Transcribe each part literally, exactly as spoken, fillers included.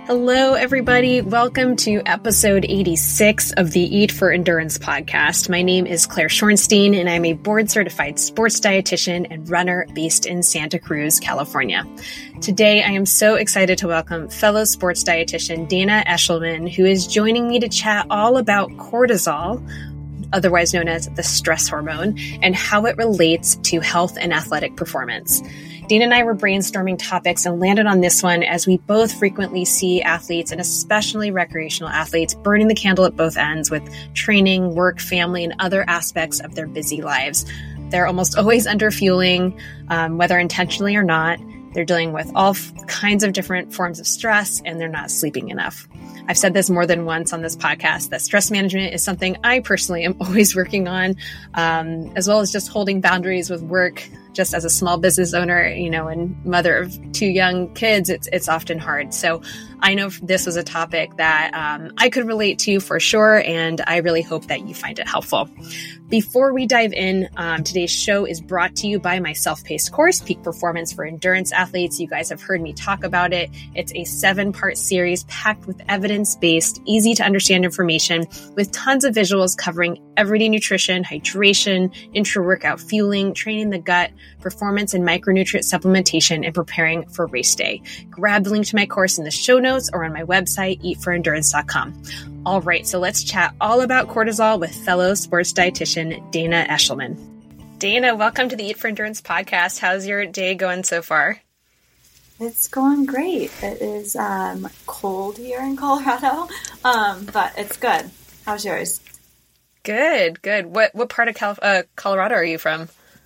Hello, everybody. Welcome to episode eighty-six of the Eat for Endurance podcast. My name is Claire Schornstein, and I'm a board-certified sports dietitian and runner based in Santa Cruz, California. Today, I am so excited to welcome fellow sports dietitian Dana Eshelman, who is joining me to chat all about cortisol, otherwise known as the stress hormone, and how it relates to health and athletic performance. Dana and I were brainstorming topics and landed on this one as we both frequently see athletes, and especially recreational athletes, burning the candle at both ends with training, work, family, and other aspects of their busy lives. They're almost always underfueling, um, whether intentionally or not. They're dealing with all f- kinds of different forms of stress, and they're not sleeping enough. I've said this more than once on this podcast, that stress management is something I personally am always working on, um, as well as just holding boundaries with work. Just as a small business owner, you know, and mother of two young kids, it's it's often hard. So I know this was a topic that um, I could relate to for sure, and I really hope that you find it helpful. Before we dive in, um, today's show is brought to you by my self-paced course, Peak Performance for Endurance Athletes. You guys have heard me talk about it. It's a seven-part series packed with evidence-based, easy-to-understand information with tons of visuals covering everyday nutrition, hydration, intra-workout fueling, training the gut, performance and micronutrient supplementation, and preparing for race day. Grab the link to my course in the show notes or on my website, eat for endurance dot com. All right, so let's chat all about cortisol with fellow sports dietitian Dana Eshelman. Dana, welcome to the Eat for Endurance podcast. How's your day going so far? It's going great. It is um, cold here in Colorado, um, but it's good. How's yours? Good, good. What what part of Cal- uh, Colorado are you from?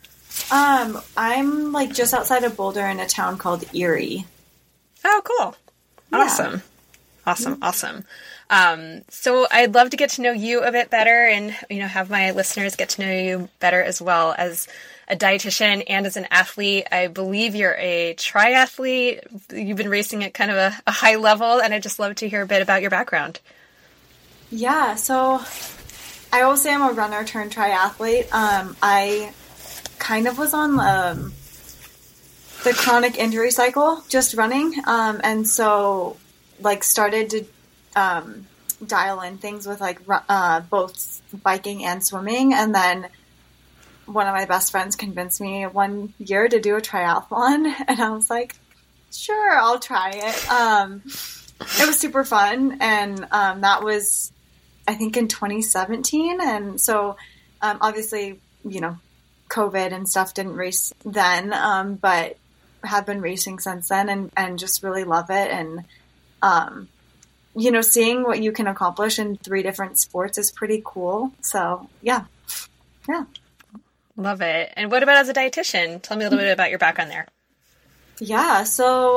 Um, I'm like just outside of Boulder in a town called Erie. Oh, cool. Awesome. Yeah. Awesome. Awesome. Um, so I'd love to get to know you a bit better and, you know, have my listeners get to know you better as well as a dietitian and as an athlete. I believe you're a triathlete. You've been racing at kind of a, a high level, and I'd just love to hear a bit about your background. Yeah. So I always say I'm a runner turned triathlete. Um, I kind of was on um, the chronic injury cycle, just running. Um, and so like started to um, dial in things with like uh, both biking and swimming. And then one of my best friends convinced me one year to do a triathlon. And I was like, sure, I'll try it. Um, it was super fun. And um, that was, I think, in twenty seventeen. And so um, obviously, you know, COVID and stuff, didn't race then, um, but have been racing since then, and, and just really love it. And, um, you know, seeing what you can accomplish in three different sports is pretty cool. So yeah. Yeah. Love it. And what about as a dietitian? Tell me a little bit about your background there. Yeah. So,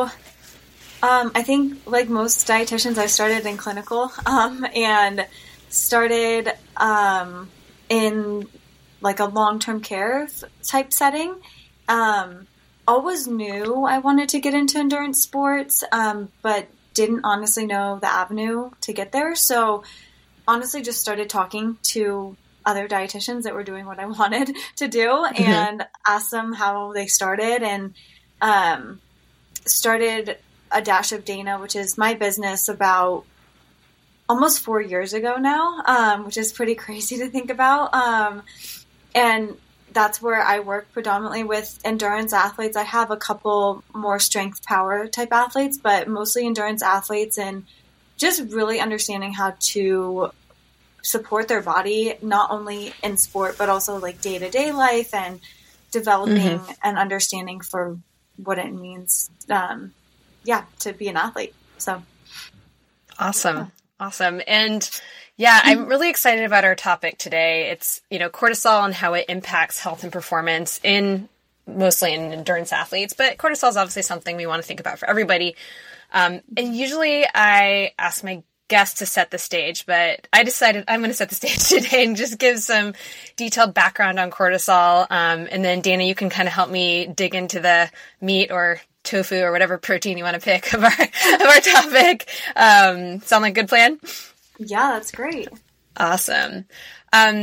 um, I think like most dietitians, I started in clinical, um, and started, um, in like a long-term care type setting. Um, always knew I wanted to get into endurance sports, um, but didn't honestly know the avenue to get there. So honestly just started talking to other dietitians that were doing what I wanted to do, mm-hmm. and asked them how they started, and um, started A Dash of Dana, which is my business, about almost four years ago now, um, which is pretty crazy to think about. Um, And that's where I work predominantly with endurance athletes. I have a couple more strength power type athletes, but mostly endurance athletes, and just really understanding how to support their body, not only in sport, but also like day-to-day life, and developing mm-hmm. an understanding for what it means, um, yeah, to be an athlete. So awesome. Yeah. Awesome. And yeah, I'm really excited about our topic today. It's, you know, cortisol and how it impacts health and performance in mostly in endurance athletes, but cortisol is obviously something we want to think about for everybody. Um, and usually I ask my guests to set the stage, but I decided I'm going to set the stage today and just give some detailed background on cortisol. Um, and then Dana, you can kind of help me dig into the meat or tofu or whatever protein you want to pick of our, of our topic. Um, sound like a good plan? Yeah, that's great. Awesome. Um,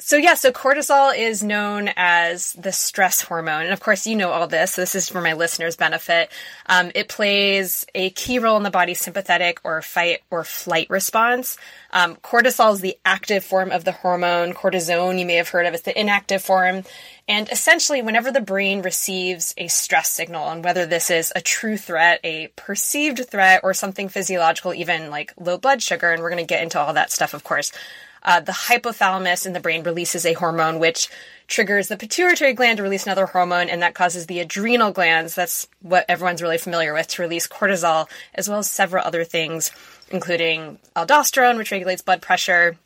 So yeah, so cortisol is known as the stress hormone. And of course, you know all this. So this is for my listeners' benefit. Um, it plays a key role in the body's sympathetic or fight or flight response. Um, cortisol is the active form of the hormone. Cortisone, you may have heard of, is the inactive form. And essentially, whenever the brain receives a stress signal, and whether this is a true threat, a perceived threat, or something physiological, even like low blood sugar, and we're going to get into all that stuff, of course, Uh, the hypothalamus in the brain releases a hormone which triggers the pituitary gland to release another hormone, and that causes the adrenal glands, that's what everyone's really familiar with, to release cortisol, as well as several other things, including aldosterone, which regulates blood pressure,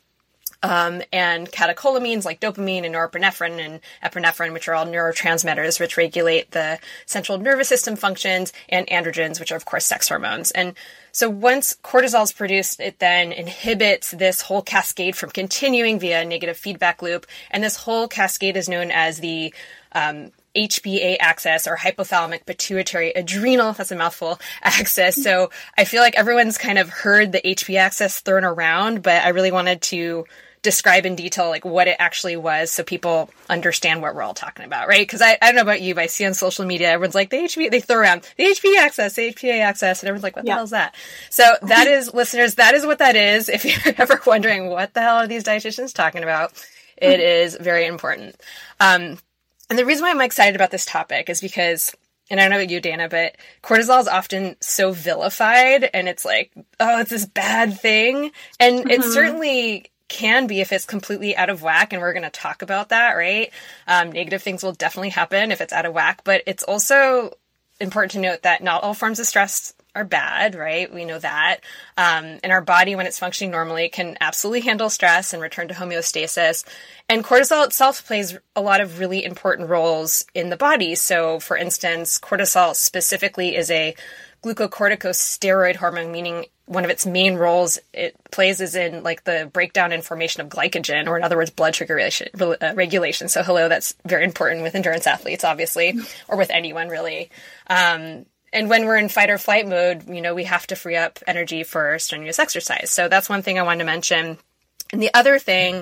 um, and catecholamines like dopamine and norepinephrine and epinephrine, which are all neurotransmitters, which regulate the central nervous system functions, and androgens, which are, of course, sex hormones. And so once cortisol is produced, it then inhibits this whole cascade from continuing via a negative feedback loop. And this whole cascade is known as the um, H P A axis, or hypothalamic pituitary adrenal, that's a mouthful, axis. So I feel like everyone's kind of heard the H P A axis thrown around, but I really wanted to describe in detail like what it actually was so people understand what we're all talking about, right? Because I, I don't know about you, but I see on social media, everyone's like, the H P A, they throw around the H P A axis, the H P A axis, and everyone's like, what the yeah. hell is that? So that is, listeners, that is what that is. If you're ever wondering what the hell are these dietitians talking about, it is very important. Um, and the reason why I'm excited about this topic is because, and I don't know about you, Dana, but cortisol is often so vilified, and it's like, oh, it's this bad thing. And mm-hmm. it certainly can be if it's completely out of whack, and we're going to talk about that, right? Um, negative things will definitely happen if it's out of whack, but it's also important to note that not all forms of stress are bad, right? We know that. Um, and our body, when it's functioning normally, can absolutely handle stress and return to homeostasis. And cortisol itself plays a lot of really important roles in the body. So, for instance, cortisol specifically is a glucocorticosteroid hormone, meaning one of its main roles it plays is in like the breakdown and formation of glycogen, or in other words, blood sugar regulation. Uh, regulation. So hello, that's very important with endurance athletes, obviously, or with anyone really. Um, and when we're in fight or flight mode, you know, we have to free up energy for strenuous exercise. So that's one thing I wanted to mention. And the other thing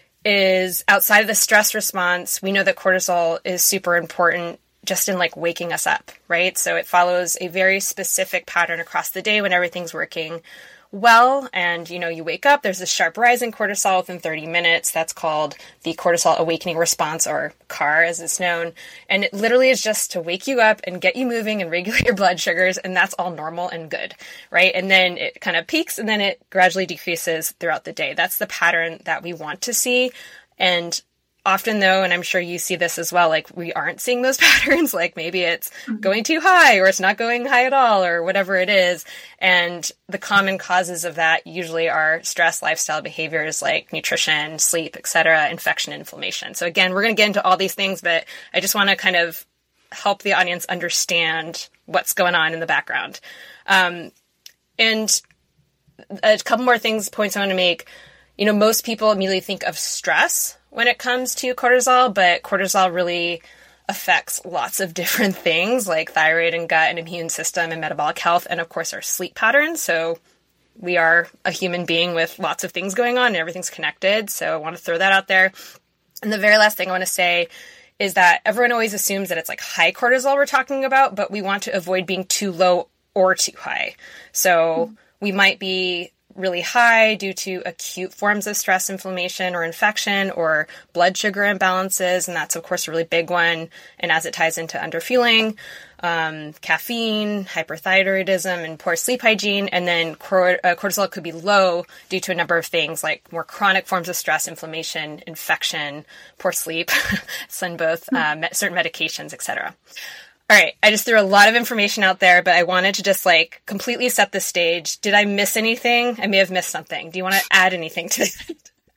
is, outside of the stress response, we know that cortisol is super important just in like waking us up, right? So it follows a very specific pattern across the day when everything's working well. And, you know, you wake up, there's this sharp rise in cortisol within thirty minutes. That's called the cortisol awakening response, or C A R as it's known. And it literally is just to wake you up and get you moving and regulate your blood sugars. And that's all normal and good, right? And then it kind of peaks and then it gradually decreases throughout the day. That's the pattern that we want to see. And often though, and I'm sure you see this as well, like we aren't seeing those patterns, like maybe it's going too high or it's not going high at all or whatever it is. And the common causes of that usually are stress, lifestyle behaviors like nutrition, sleep, et cetera, infection, inflammation. So again, we're going to get into all these things, but I just want to kind of help the audience understand what's going on in the background. Um, and a couple more things, points I want to make. You know, most people immediately think of stress when it comes to cortisol, but cortisol really affects lots of different things like thyroid and gut and immune system and metabolic health, and of course our sleep patterns. So we are a human being with lots of things going on and everything's connected. So I want to throw that out there. And the very last thing I want to say is that everyone always assumes that it's like high cortisol we're talking about, but we want to avoid being too low or too high. So mm-hmm. we might be really high due to acute forms of stress, inflammation, or infection, or blood sugar imbalances. And that's, of course, a really big one. And as it ties into underfueling, um, caffeine, hyperthyroidism, and poor sleep hygiene. And then cor- uh, cortisol could be low due to a number of things like more chronic forms of stress, inflammation, infection, poor sleep, and both uh, me- certain medications, et cetera. All right, I just threw a lot of information out there, but I wanted to just like completely set the stage. Did I miss anything? I may have missed something. Do you want to add anything to that?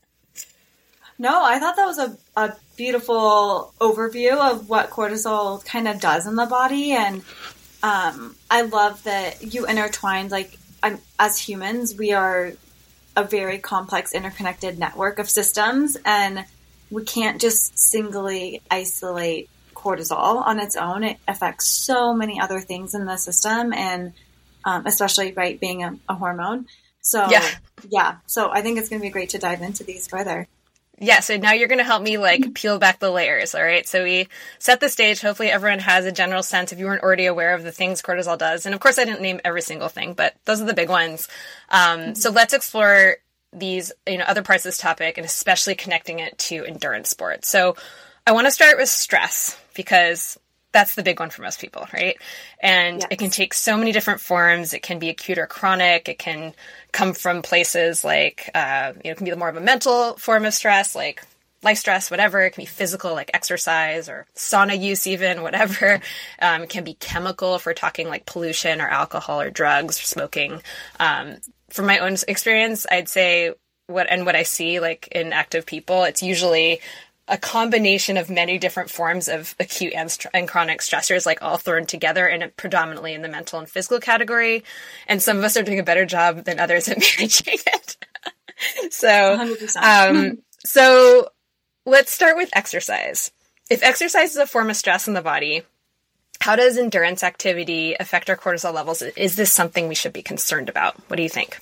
No, I thought that was a, a beautiful overview of what cortisol kind of does in the body. And um, I love that you intertwined, like I'm, as humans, we are a very complex interconnected network of systems, and we can't just singly isolate cortisol on its own. It affects so many other things in the system, and um, especially right being a, a hormone. So yeah. yeah, so I think it's going to be great to dive into these further. Yeah, so now you're going to help me like peel back the layers, all right? So we set the stage. Hopefully everyone has a general sense if you weren't already aware of the things cortisol does. And of course I didn't name every single thing, but those are the big ones. Um, mm-hmm. So let's explore these, you know, other parts of this topic and especially connecting it to endurance sports. So I want to start with stress because that's the big one for most people, right? And yes. It can take so many different forms. It can be acute or chronic. It can come from places like, uh, you know, it can be more of a mental form of stress, like life stress, whatever. It can be physical, like exercise or sauna use even, whatever. Um, it can be chemical if we're talking like pollution or alcohol or drugs or smoking. Um, from my own experience, I'd say what, and what I see like in active people, it's usually a combination of many different forms of acute and, st- and chronic stressors, like all thrown together and predominantly in the mental and physical category. And some of us are doing a better job than others at managing it. so, one hundred percent. um, so let's start with exercise. If exercise is a form of stress in the body, how does endurance activity affect our cortisol levels? Is this something we should be concerned about? What do you think?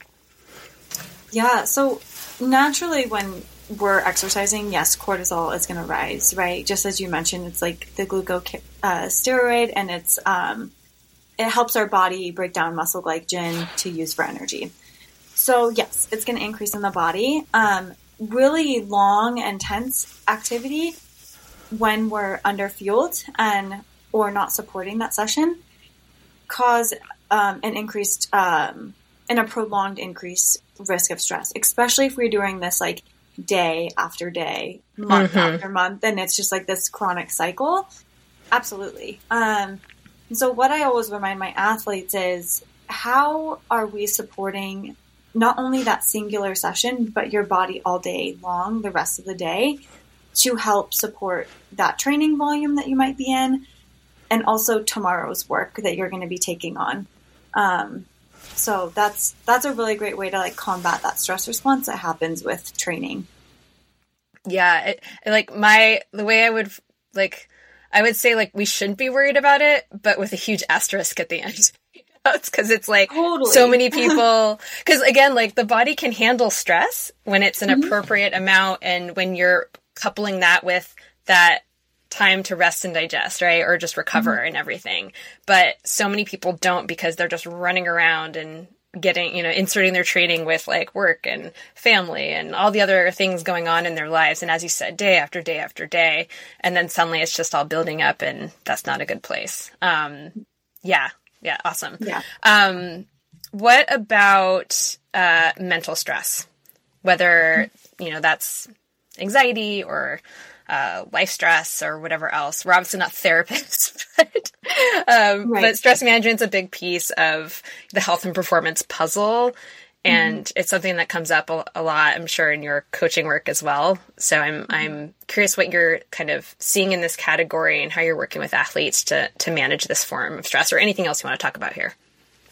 Yeah. So naturally when we're exercising, yes, cortisol is going to rise, right? Just as you mentioned, it's like the glucosteroid, uh, and it's um, it helps our body break down muscle glycogen to use for energy. So yes, it's going to increase in the body. Um, really long, intense activity when we're underfueled and or not supporting that session cause um, an increased um, and a prolonged increased risk of stress, especially if we're doing this like day after day, month mm-hmm. after month, and it's just like this chronic cycle. Absolutely. Um, so what I always remind my athletes is how are we supporting not only that singular session, but your body all day long, the rest of the day, to help support that training volume that you might be in, and also tomorrow's work that you're going to be taking on. Um, So that's that's a really great way to like combat that stress response that happens with training. Yeah, it, like my the way I would like I would say like we shouldn't be worried about it, but with a huge asterisk at the end. It's because it's like totally. So many people. Because again, like the body can handle stress when it's an mm-hmm. appropriate amount, and when you're coupling that with that time to rest and digest, right? Or just recover mm-hmm. and everything. But so many people don't because they're just running around and getting, you know, inserting their training with like work and family and all the other things going on in their lives. And as you said, day after day after day. And then suddenly it's just all building up, and that's not a good place. Um, yeah. Yeah. Awesome. Yeah. Um, what about uh, mental stress? Whether, you know, that's anxiety or Uh, life stress or whatever else. We're obviously not therapists, but, um, right. but stress management's a big piece of the health and performance puzzle. And mm-hmm. it's something that comes up a, a lot, I'm sure, in your coaching work as well. So I'm, mm-hmm. I'm curious what you're kind of seeing in this category and how you're working with athletes to, to manage this form of stress, or anything else you want to talk about here.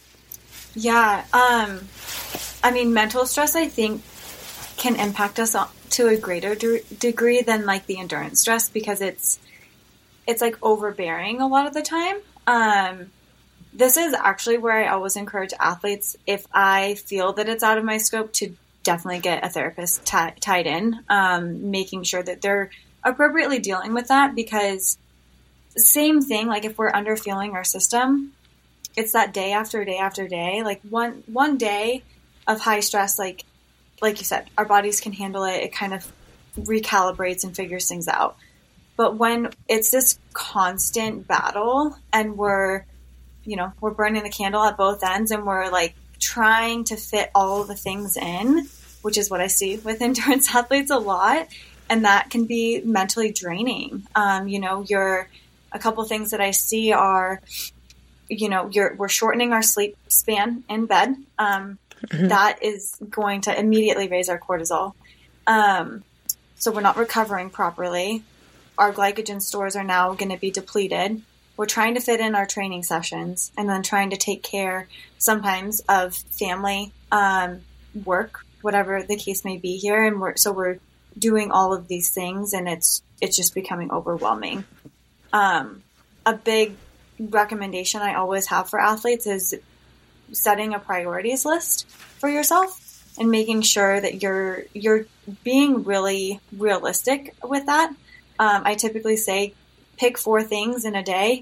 Yeah. Um, I mean, mental stress, I think, can impact us to a greater de- degree than like the endurance stress, because it's it's like overbearing a lot of the time. Um, this is actually where I always encourage athletes, if I feel that it's out of my scope, to definitely get a therapist t- tied in, um, making sure that they're appropriately dealing with that, because same thing, like if we're underfueling our system, it's that day after day after day, like one one day of high stress, like like you said, our bodies can handle it. It kind of recalibrates and figures things out. But when it's this constant battle and we're, you know, we're burning the candle at both ends, and we're like trying to fit all the things in, which is what I see with endurance athletes a lot. And that can be mentally draining. Um, you know, you're, a couple things that I see are, you know, you're, we're shortening our sleep span in bed. Um, Mm-hmm. That is going to immediately raise our cortisol. Um, so we're not recovering properly. Our glycogen stores are now going to be depleted. We're trying to fit in our training sessions, and then trying to take care sometimes of family, um, work, whatever the case may be here. And we're, so we're doing all of these things, and it's, it's just becoming overwhelming. Um, a big recommendation I always have for athletes is setting a priorities list for yourself. and making sure that you're, you're being really realistic with that. Um, I typically say pick four things in a day,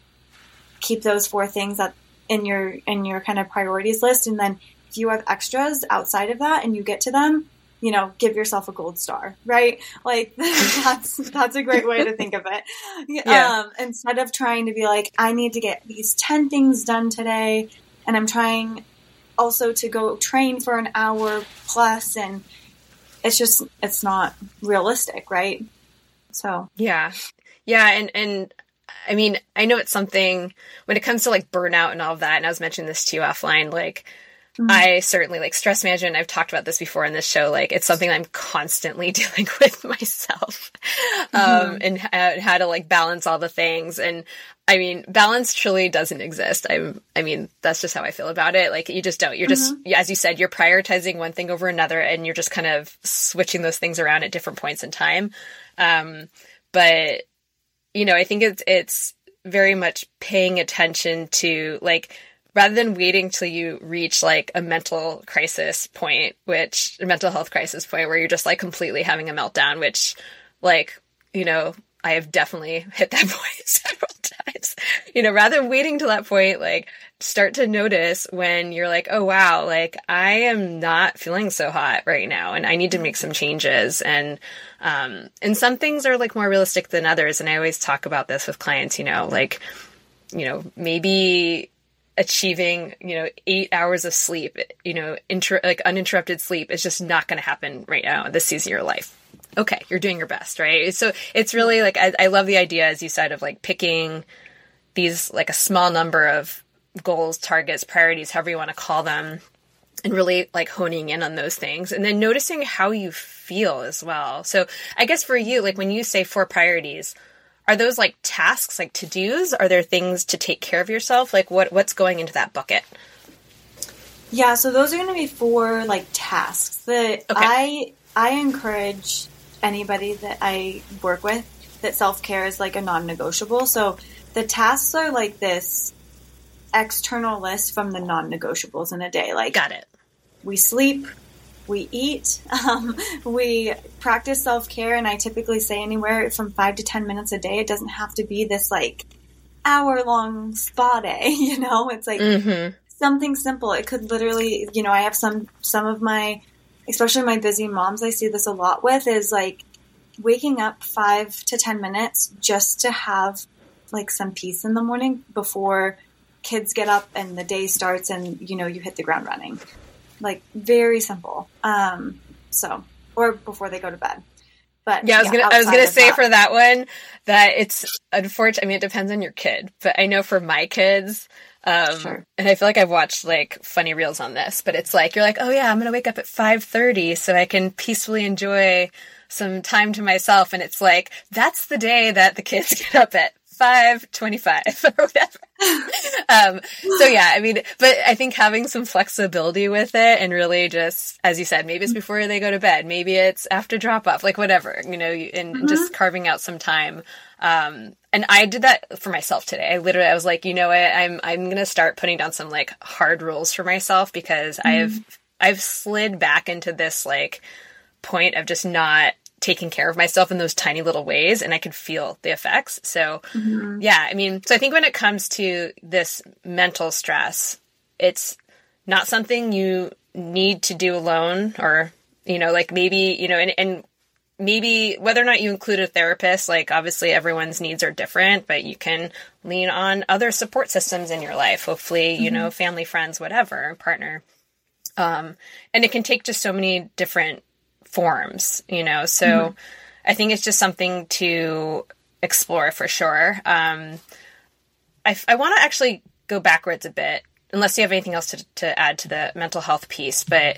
keep those four things up in your, in your kind of priorities list. And then if you have extras outside of that and you get to them, you know, give yourself a gold star, right? Like that's, that's a great way to think of it. Yeah. Um, instead of trying to be like, I need to get these ten things done today. And I'm trying also to go train for an hour plus. And it's just, it's not realistic. Right. So, yeah. Yeah. And, and I mean, I know it's something when it comes to like burnout and all of that. And I was mentioning this to you offline, like, Mm-hmm. I certainly like stress management. I've talked about this before in this show. Like it's something I'm constantly dealing with myself, mm-hmm. um, and how, how to like balance all the things. And I mean, balance truly doesn't exist. I'm, I mean, that's just how I feel about it. Like you just don't, you're just, mm-hmm. as you said, you're prioritizing one thing over another and you're just kind of switching those things around at different points in time. Um, but you know, I think it's, it's very much paying attention to like, rather than waiting till you reach like a mental crisis point, which a mental health crisis point where you're just like completely having a meltdown, which like, you know, I have definitely hit that point several times, you know, rather than waiting till that point, like start to notice when you're like, oh, wow, like I am not feeling so hot right now and I need to make some changes. And, um, and some things are like more realistic than others. And I always talk about this with clients, you know, like, you know, maybe achieving, you know, eight hours of sleep, you know, inter- like uninterrupted sleep is just not going to happen right now in this season of your life. Okay. You're doing your best. Right. So it's really like, I, I love the idea, as you said, of like picking these, like a small number of goals, targets, priorities, however you want to call them, and really like honing in on those things and then noticing how you feel as well. So I guess for you, like when you say four priorities, are those like tasks, like to-dos? Are there things to take care of yourself? Like what, what's going into that bucket? Yeah. So those are going to be four like tasks that okay. I, I encourage anybody that I work with that self-care is like a non-negotiable. So the tasks are like this external list from the non-negotiables in a day. Like, got it. We sleep, we eat, um, we practice self-care, and I typically say anywhere from five to ten minutes a day. It doesn't have to be this like hour-long spa day, you know? It's like mm-hmm. something simple. It could literally, you know, I have some some of my, especially my busy moms, I see this a lot with, is like waking up five to ten minutes just to have like some peace in the morning before kids get up and the day starts and, you know, you hit the ground running. Like very simple. Um, so, or before they go to bed. But yeah, I was yeah, gonna, I was gonna say that. For that one that it's unfortunate. I mean, it depends on your kid, but I know for my kids, um, sure. and I feel like I've watched like funny reels on this, but it's like, you're like, oh yeah, I'm going to wake up at five thirty so I can peacefully enjoy some time to myself. And it's like, that's the day that the kids get up at five twenty-five or whatever. um, so yeah, I mean, but I think having some flexibility with it and really just, as you said, maybe it's before they go to bed, maybe it's after drop off, like whatever, you know, and mm-hmm. just carving out some time. Um, and I did that for myself today. I literally, I was like, you know what, I'm, I'm going to start putting down some like hard rules for myself because mm-hmm. I've, I've slid back into this like point of just not taking care of myself in those tiny little ways, and I could feel the effects. So mm-hmm. yeah, I mean, so I think when it comes to this mental stress, it's not something you need to do alone, or, you know, like maybe, you know, and, and maybe whether or not you include a therapist, like obviously everyone's needs are different, but you can lean on other support systems in your life, hopefully, mm-hmm. you know, family, friends, whatever, partner. Um, and it can take just so many different forms, you know, so mm-hmm. I think it's just something to explore for sure. Um, I, I want to actually go backwards a bit, unless you have anything else to, to add to the mental health piece, but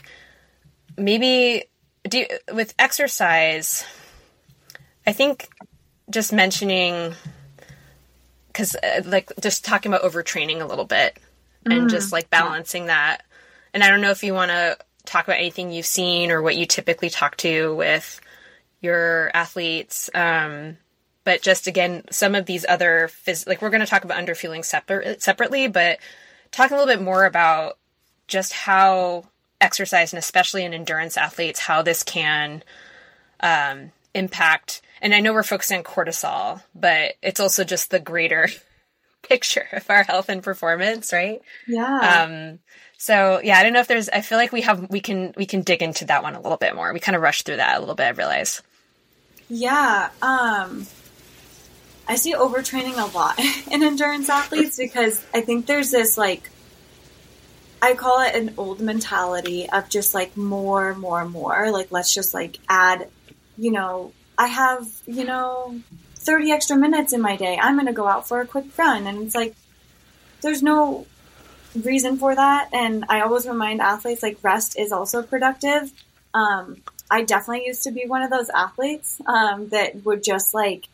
maybe do you, with exercise, I think just mentioning, cause uh, like just talking about overtraining a little bit and mm-hmm. just like balancing that. And I don't know if you want to talk about anything you've seen or what you typically talk to with your athletes. Um, but just again, some of these other, phys- like we're going to talk about underfueling separ- separately, but talk a little bit more about just how exercise, and especially in endurance athletes, how this can um, impact. And I know we're focusing on cortisol, but it's also just the greater picture of our health and performance, right? Yeah. Um, so yeah, I don't know if there's, I feel like we have, we can, we can dig into that one a little bit more. We kind of rushed through that a little bit, I realize. Yeah. Um, I see overtraining a lot in endurance athletes because I think there's this, like, I call it an old mentality of just like more, more, more. Like, let's just like add, you know, I have, you know, thirty extra minutes in my day. I'm going to go out for a quick run. And it's like, there's no reason for that. And I always remind athletes, like, rest is also productive. Um, I definitely used to be one of those athletes um, that would just like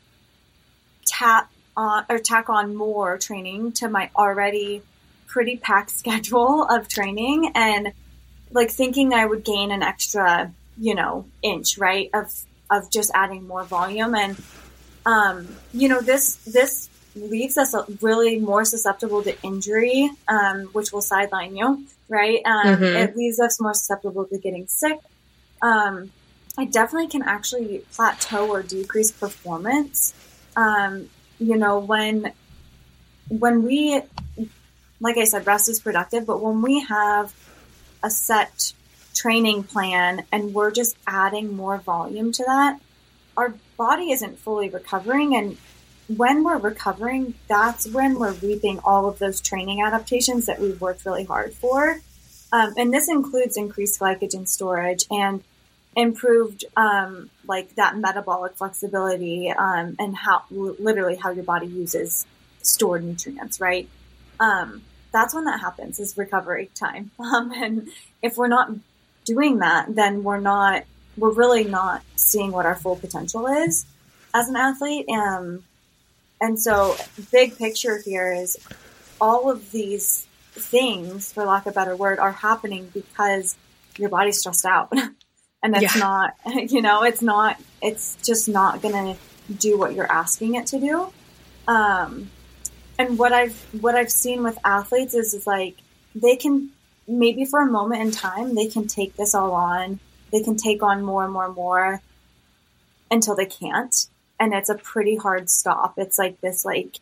tap on or tack on more training to my already pretty packed schedule of training, and like thinking I would gain an extra, you know, inch, right, of of just adding more volume. And um, you know, this this leaves us really more susceptible to injury, um, which will sideline you, right? Um, mm-hmm. It leaves us more susceptible to getting sick. Um, it definitely can actually plateau or decrease performance. Um, you know, when when we like I said, rest is productive, but when we have a set training plan and we're just adding more volume to that, our body isn't fully recovering. And when we're recovering, that's when we're reaping all of those training adaptations that we've worked really hard for. Um, and this includes increased glycogen storage and improved, um, like that metabolic flexibility, um, and how literally how your body uses stored nutrients, right? Um, that's when that happens, is recovery time. Um, and if we're not doing that, then we're not, we're really not seeing what our full potential is as an athlete. Um, and so big picture here is all of these things, for lack of a better word, are happening because your body's stressed out. And it's yeah. not, you know, it's not, it's just not going to do what you're asking it to do. Um, And what I've what I've seen with athletes is, is like they can maybe for a moment in time they can take this all on. They can take on more and more and more until they can't, and it's a pretty hard stop. It's like this, like,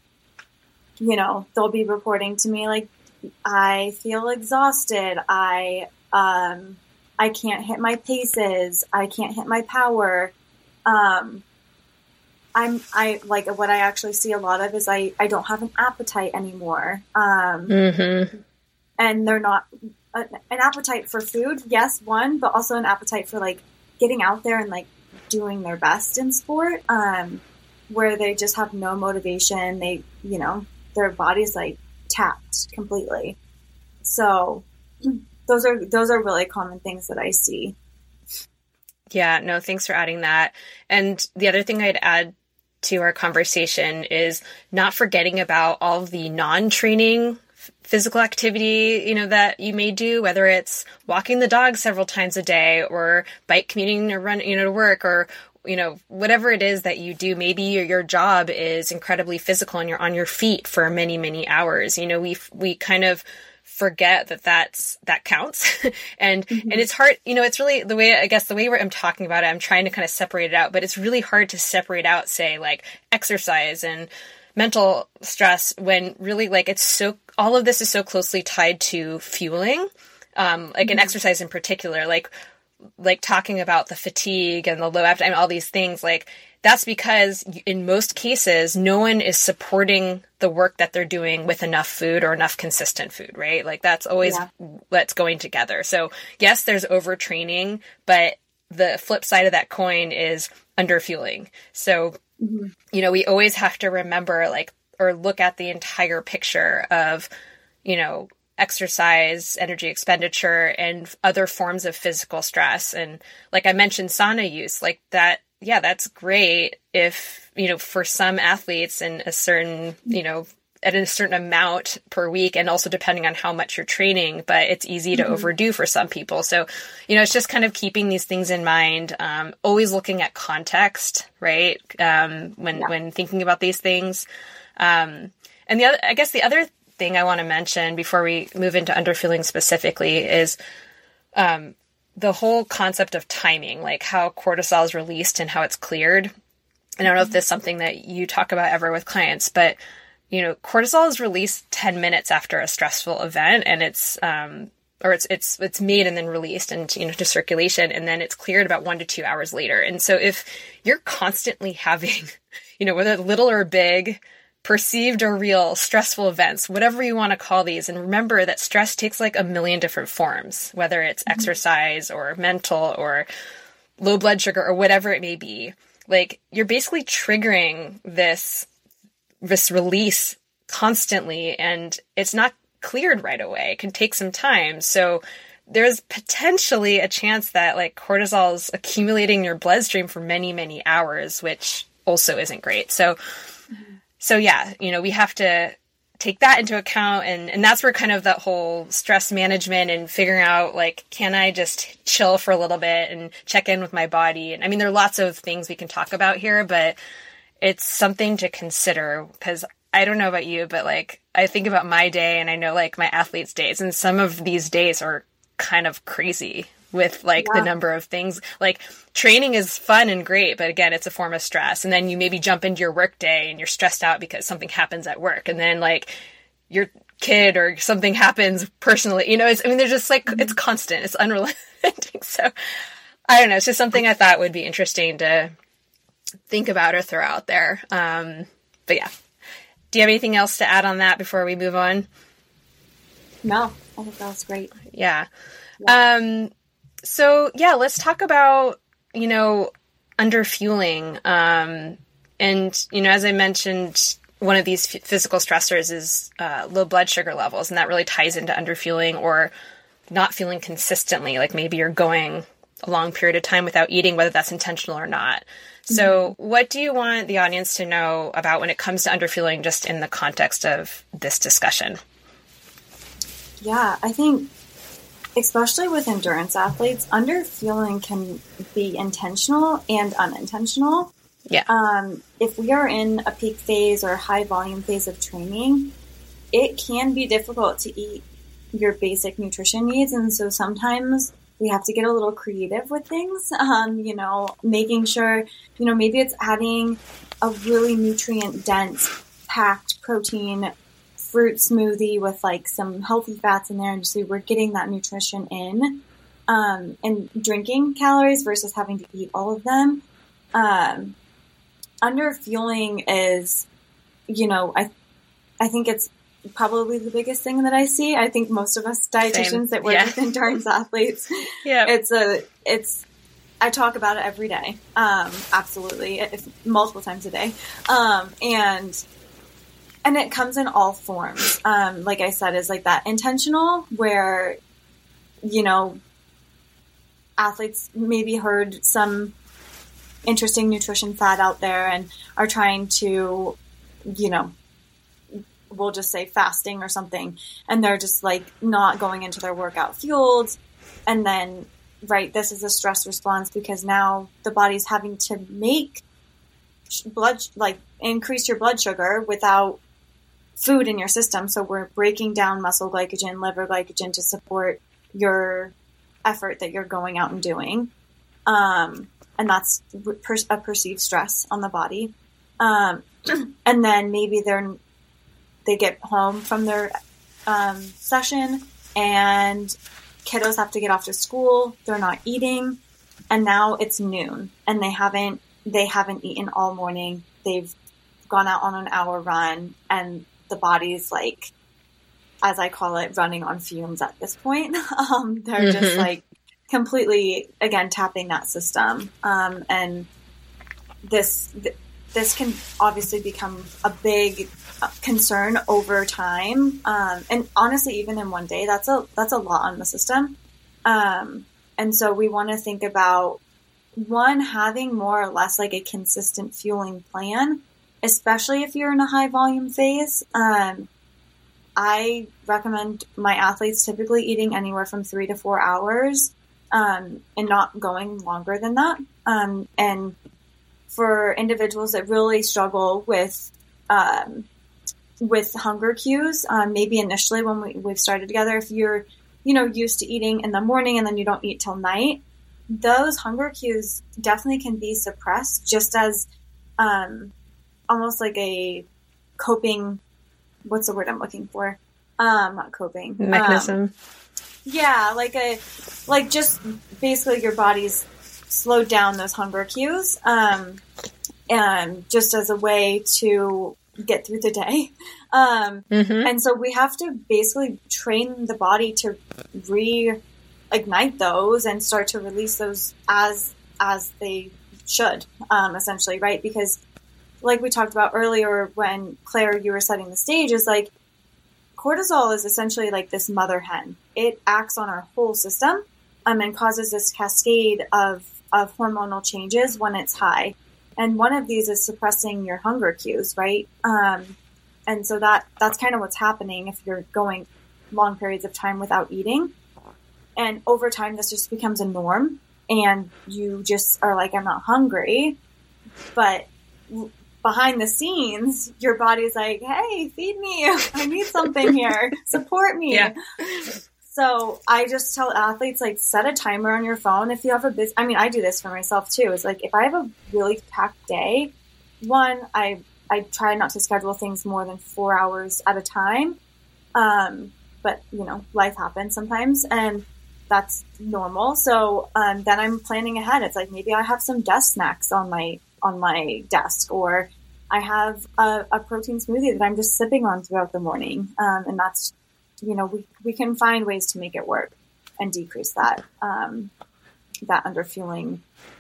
you know, they'll be reporting to me like, I feel exhausted. I um I can't hit my paces. I can't hit my power. Um. I'm, I like what I actually see a lot of is I, I don't have an appetite anymore. Um, mm-hmm. And they're not uh, an appetite for food. Yes. One, but also an appetite for like getting out there and like doing their best in sport, um, where they just have no motivation. They, you know, their body's like tapped completely. So those are, those are really common things that I see. Yeah, no, thanks for adding that. And the other thing I'd add to our conversation is not forgetting about all of the non-training physical activity, you know, that you may do, whether it's walking the dog several times a day or bike commuting or run, you know, to work, or, you know, whatever it is that you do. Maybe your, your job is incredibly physical and you're on your feet for many, many hours. You know, we, we kind of forget that that's, that counts. and, mm-hmm. and it's hard, you know, it's really the way, I guess the way I'm talking about it, I'm trying to kind of separate it out, but it's really hard to separate out, say, like exercise and mental stress, when really, like, it's so, all of this is so closely tied to fueling, um, like mm-hmm. an exercise in particular, like, like talking about the fatigue and the low appetite and all these things, like, that's because in most cases, no one is supporting the work that they're doing with enough food or enough consistent food, right? Like that's always yeah. what's going together. So yes, there's overtraining, but the flip side of that coin is underfueling. So, mm-hmm. you know, we always have to remember, like, or look at the entire picture of, you know, exercise, energy expenditure, and other forms of physical stress. And like I mentioned, sauna use, like that, yeah, that's great if, you know, for some athletes in a certain, you know, at a certain amount per week, and also depending on how much you're training, but it's easy to mm-hmm. overdo for some people. So, you know, it's just kind of keeping these things in mind, um, always looking at context, right? Um, when, yeah. when thinking about these things. Um, and the other, I guess the other thing I want to mention before we move into underfueling specifically is um, the whole concept of timing, like how cortisol is released and how it's cleared. And I don't know if this is something that you talk about ever with clients, but, you know, cortisol is released ten minutes after a stressful event, and it's, um, or it's, it's, it's made and then released into, you know, to circulation, and then it's cleared about one to two hours later. And so if you're constantly having, you know, whether little or big, perceived or real stressful events, whatever you want to call these. And remember that stress takes like a million different forms, whether it's mm-hmm. exercise or mental or low blood sugar or whatever it may be. Like, you're basically triggering this, this release constantly, and it's not cleared right away. It can take some time. So there's potentially a chance that like cortisol is accumulating in your bloodstream for many, many hours, which also isn't great. So So yeah, you know, we have to take that into account. And, and that's where kind of that whole stress management and figuring out, like, can I just chill for a little bit and check in with my body? And I mean, there are lots of things we can talk about here, but it's something to consider, because I don't know about you, but like, I think about my day and I know like my athletes' days, and some of these days are kind of crazy with like yeah. the number of things. Like, training is fun and great, but again, it's a form of stress. And then you maybe jump into your work day and you're stressed out because something happens at work. And then like your kid or something happens personally, you know, it's, I mean, they're just like, mm-hmm. it's constant, it's unrelenting. So I don't know. It's just something I thought would be interesting to think about or throw out there. Um, but yeah. Do you have anything else to add on that before we move on? No, I think that was great. Yeah. yeah. Um, So yeah, let's talk about, you know, underfueling. Um, and, you know, as I mentioned, one of these f- physical stressors is uh, low blood sugar levels. And that really ties into underfueling or not feeling consistently. Like maybe you're going a long period of time without eating, whether that's intentional or not. Mm-hmm. So what do you want the audience to know about when it comes to underfueling, just in the context of this discussion? Yeah, I think, especially with endurance athletes, underfueling can be intentional and unintentional. Yeah. Um, if we are in a peak phase or high volume phase of training, it can be difficult to eat your basic nutrition needs. And so sometimes we have to get a little creative with things, um, you know, making sure, you know, maybe it's adding a really nutrient dense, packed protein fruit smoothie with like some healthy fats in there, and so we're getting that nutrition in, um, and drinking calories versus having to eat all of them. Um, underfueling is, you know, I, I think it's probably the biggest thing that I see. I think most of us dietitians Same. that work yeah. with endurance athletes, yeah, it's a, it's, I talk about it every day. Um, absolutely. If, multiple times a day. Um, and, And it comes in all forms. Um, like I said, is like that intentional where, you know, athletes maybe heard some interesting nutrition fad out there and are trying to, you know, we'll just say fasting or something. And they're just like not going into their workout fueled. And then, right, this is a stress response because now the body's having to make blood, like increase your blood sugar without food in your system. So we're breaking down muscle glycogen, liver glycogen to support your effort that you're going out and doing. Um, and that's per- a perceived stress on the body. Um, and then maybe they're, they get home from their um, session and kiddos have to get off to school. They're not eating. And now it's noon and they haven't, they haven't eaten all morning. They've gone out on an hour run and the body's like, as I call it, running on fumes at this point. Um, they're mm-hmm. just like completely, again, tapping that system. Um, and this, th- this can obviously become a big concern over time. Um, and honestly, even in one day, that's a, that's a lot on the system. Um, and so we want to think about one, having more or less like a consistent fueling plan, especially if you're in a high volume phase. Um, I recommend my athletes typically eating anywhere from three to four hours, um, and not going longer than that. Um, and for individuals that really struggle with, um, with hunger cues, um, maybe initially when we, we've started together, if you're, you know, used to eating in the morning and then you don't eat till night, those hunger cues definitely can be suppressed just as um, almost like a coping, what's the word I'm looking for? Um, not coping. Mechanism. Um, yeah, like a, like just basically your body's slowed down those hunger cues um, and just as a way to get through the day. Um, mm-hmm. And so we have to basically train the body to reignite those and start to release those as as they should, um, essentially, right? Because like we talked about earlier when, Claire, you were setting the stage, is like cortisol is essentially like this mother hen. It acts on our whole system um, and causes this cascade of, of hormonal changes when it's high. And one of these is suppressing your hunger cues, right? Um, and so that that's kind of what's happening if you're going long periods of time without eating. And over time, this just becomes a norm. And you just are like, I'm not hungry. But behind the scenes, your body's like, hey, feed me. I need something here. Support me. Yeah. So I just tell athletes, like, set a timer on your phone. If you have a busy, I mean, I do this for myself too. It's like, if I have a really packed day, one, I, I try not to schedule things more than four hours at a time. Um, but you know, life happens sometimes and that's normal. So, um, then I'm planning ahead. It's like, maybe I have some desk snacks on my, on my desk, or I have a, a protein smoothie that I'm just sipping on throughout the morning. Um, and that's, you know, we, we can find ways to make it work and decrease that, um, that underfueling.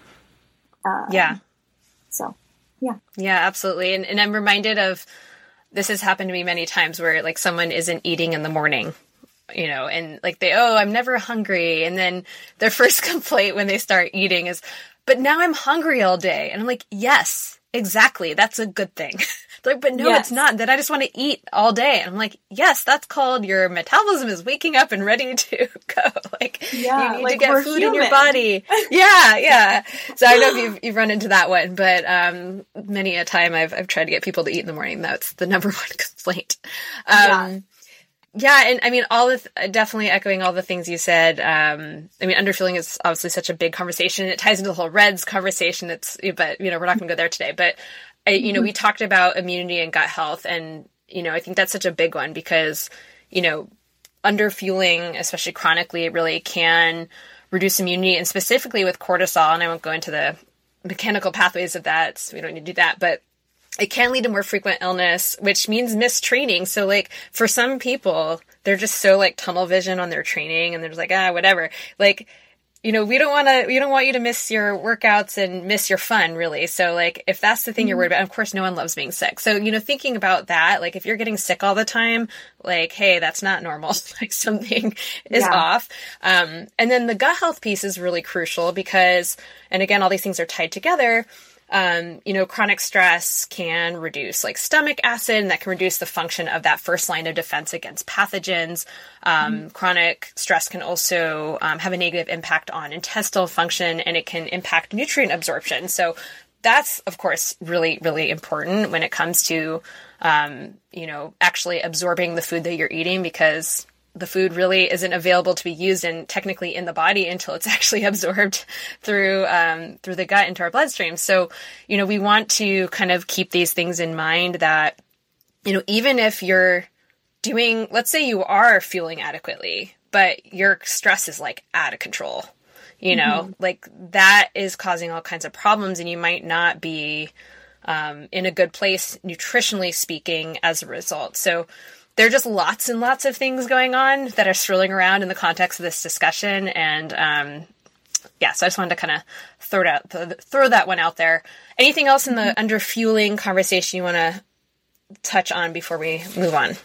Um, yeah. So, yeah. Yeah, absolutely. And, and I'm reminded of, this has happened to me many times where like someone isn't eating in the morning, you know, and like they, oh, I'm never hungry. And then their first complaint when they start eating is, but now I'm hungry all day. And I'm like, yes, exactly. That's a good thing. Like, but no, yes. It's not. That I just want to eat all day. And I'm like, yes, that's called your metabolism is waking up and ready to go. Like, yeah, you need like to get food human. in your body. Yeah, yeah. So I know if you've, you've run into that one, but um, many a time I've I've tried to get people to eat in the morning. That's the number one complaint. Um, yeah. Yeah, and I mean, all the th- definitely echoing all the things you said. Um, I mean, underfueling is obviously such a big conversation. It ties into the whole RED-S conversation. It's, but you know, we're not going to go there today. But I, you know, we talked about immunity and gut health, and you know, I think that's such a big one because you know, underfueling, especially chronically, it really can reduce immunity, and specifically with cortisol. And I won't go into the mechanical pathways of that. So we don't need to do that, but it can lead to more frequent illness, which means missed training. So like for some people, they're just so like tunnel vision on their training and they're just like, ah, whatever. Like, you know, we don't want to, we don't want you to miss your workouts and miss your fun really. So like, if that's the thing mm-hmm. you're worried about, of course, no one loves being sick. So, you know, thinking about that, like if you're getting sick all the time, like, hey, that's not normal. Like something is yeah. off. Um, and then the gut health piece is really crucial because, and again, all these things are tied together. Um, you know, chronic stress can reduce like stomach acid, and that can reduce the function of that first line of defense against pathogens. Um, mm-hmm. Chronic stress can also um, have a negative impact on intestinal function, and it can impact nutrient absorption. So that's, of course, really, really important when it comes to, um, you know, actually absorbing the food that you're eating, because the food really isn't available to be used and technically in the body until it's actually absorbed through, um, through the gut into our bloodstream. So, you know, we want to kind of keep these things in mind that, you know, even if you're doing, let's say you are fueling adequately, but your stress is like out of control, you know, mm-hmm. like that is causing all kinds of problems, and you might not be, um, in a good place nutritionally speaking as a result. So, there are just lots and lots of things going on that are swirling around in the context of this discussion. And, um, yeah, so I just wanted to kind of throw that, th- throw that one out there. Anything else in the mm-hmm. underfueling conversation you want to touch on before we move on?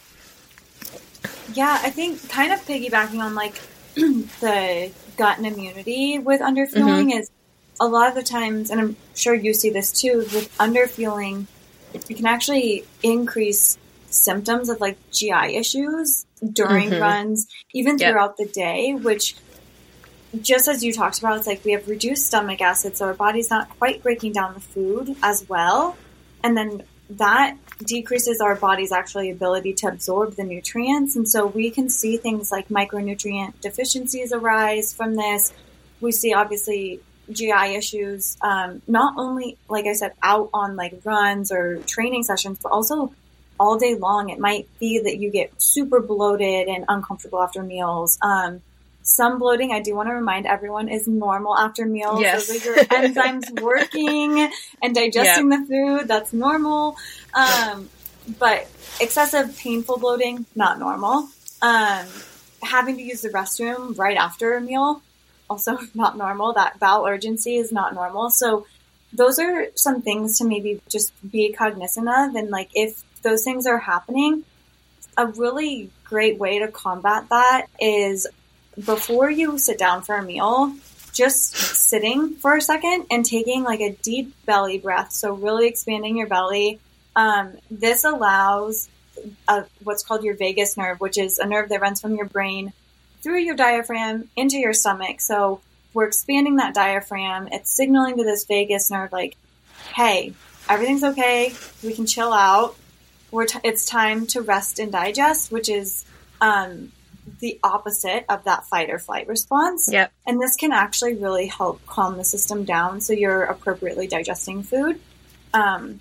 Yeah, I think kind of piggybacking on like the gut and immunity with underfueling mm-hmm. is a lot of the times, and I'm sure you see this too, with underfueling, it can actually increase symptoms of like G I issues during mm-hmm. runs, even throughout yep. the day, which just as you talked about, it's like we have reduced stomach acid, so our body's not quite breaking down the food as well. And then that decreases our body's actually ability to absorb the nutrients. And so we can see things like micronutrient deficiencies arise from this. We see obviously G I issues, um, not only, like I said, out on like runs or training sessions, but also all day long. It might be that you get super bloated and uncomfortable after meals. Um, some bloating, I do want to remind everyone, is normal after meals. Yes. Those are your enzymes working and digesting yep. the food. That's normal. Um, but excessive painful bloating, not normal. Um, having to use the restroom right after a meal, also not normal. That bowel urgency is not normal. So those are some things to maybe just be cognizant of. And like, if those things are happening, a really great way to combat that is before you sit down for a meal, just sitting for a second and taking like a deep belly breath. So really expanding your belly. Um, this allows a, what's called your vagus nerve, which is a nerve that runs from your brain through your diaphragm into your stomach. So we're expanding that diaphragm. It's signaling to this vagus nerve like, hey, everything's okay. We can chill out. We're t- it's time to rest and digest, which is um, the opposite of that fight or flight response. Yep. And this can actually really help calm the system down so you're appropriately digesting food. Um,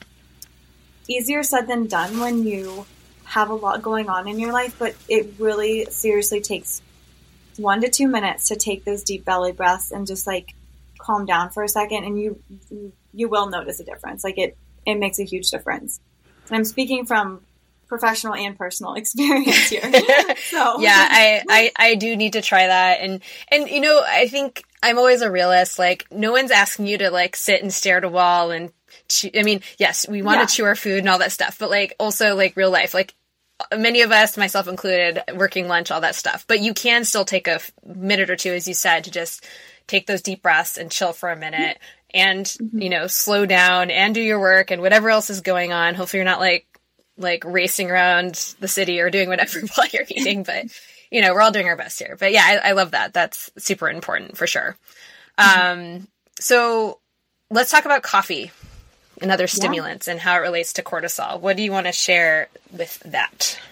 easier said than done when you have a lot going on in your life, but it really seriously takes one to two minutes to take those deep belly breaths and just like calm down for a second, and you you will notice a difference. Like it, it makes a huge difference. And I'm speaking from professional and personal experience here. So yeah, I, I, I do need to try that. And, and, you know, I think I'm always a realist. Like, no one's asking you to like sit and stare at a wall and chew. I mean, yes, we want to yeah. chew our food and all that stuff, but like also like real life, like many of us, myself included, working lunch, all that stuff, but you can still take a f- minute or two, as you said, to just take those deep breaths and chill for a minute and, mm-hmm. you know, slow down and do your work and whatever else is going on. Hopefully you're not like, like racing around the city or doing whatever while you're eating, but you know, we're all doing our best here. But yeah, I, I love that. That's super important for sure. Mm-hmm. Um, so let's talk about coffee and other stimulants yeah. and how it relates to cortisol. What do you want to share with that?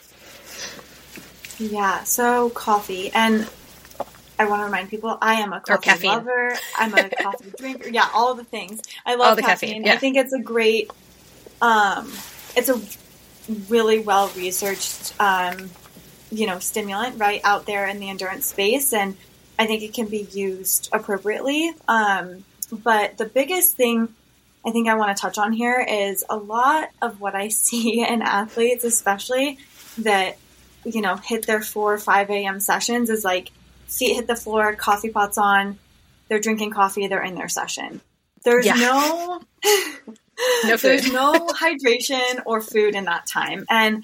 Yeah, so coffee. And I want to remind people, I am a coffee lover. I'm a coffee drinker. Yeah, all the things. I love all the caffeine. caffeine yeah. I think it's a great, um, it's a really well-researched, um, you know, stimulant right out there in the endurance space. And I think it can be used appropriately. Um, but the biggest thing I think I want to touch on here is a lot of what I see in athletes, especially that, you know, hit their four or five a.m. sessions is like feet hit the floor, coffee pots on, they're drinking coffee, they're in their session. There's yeah. no, no food. There's no hydration or food in that time. And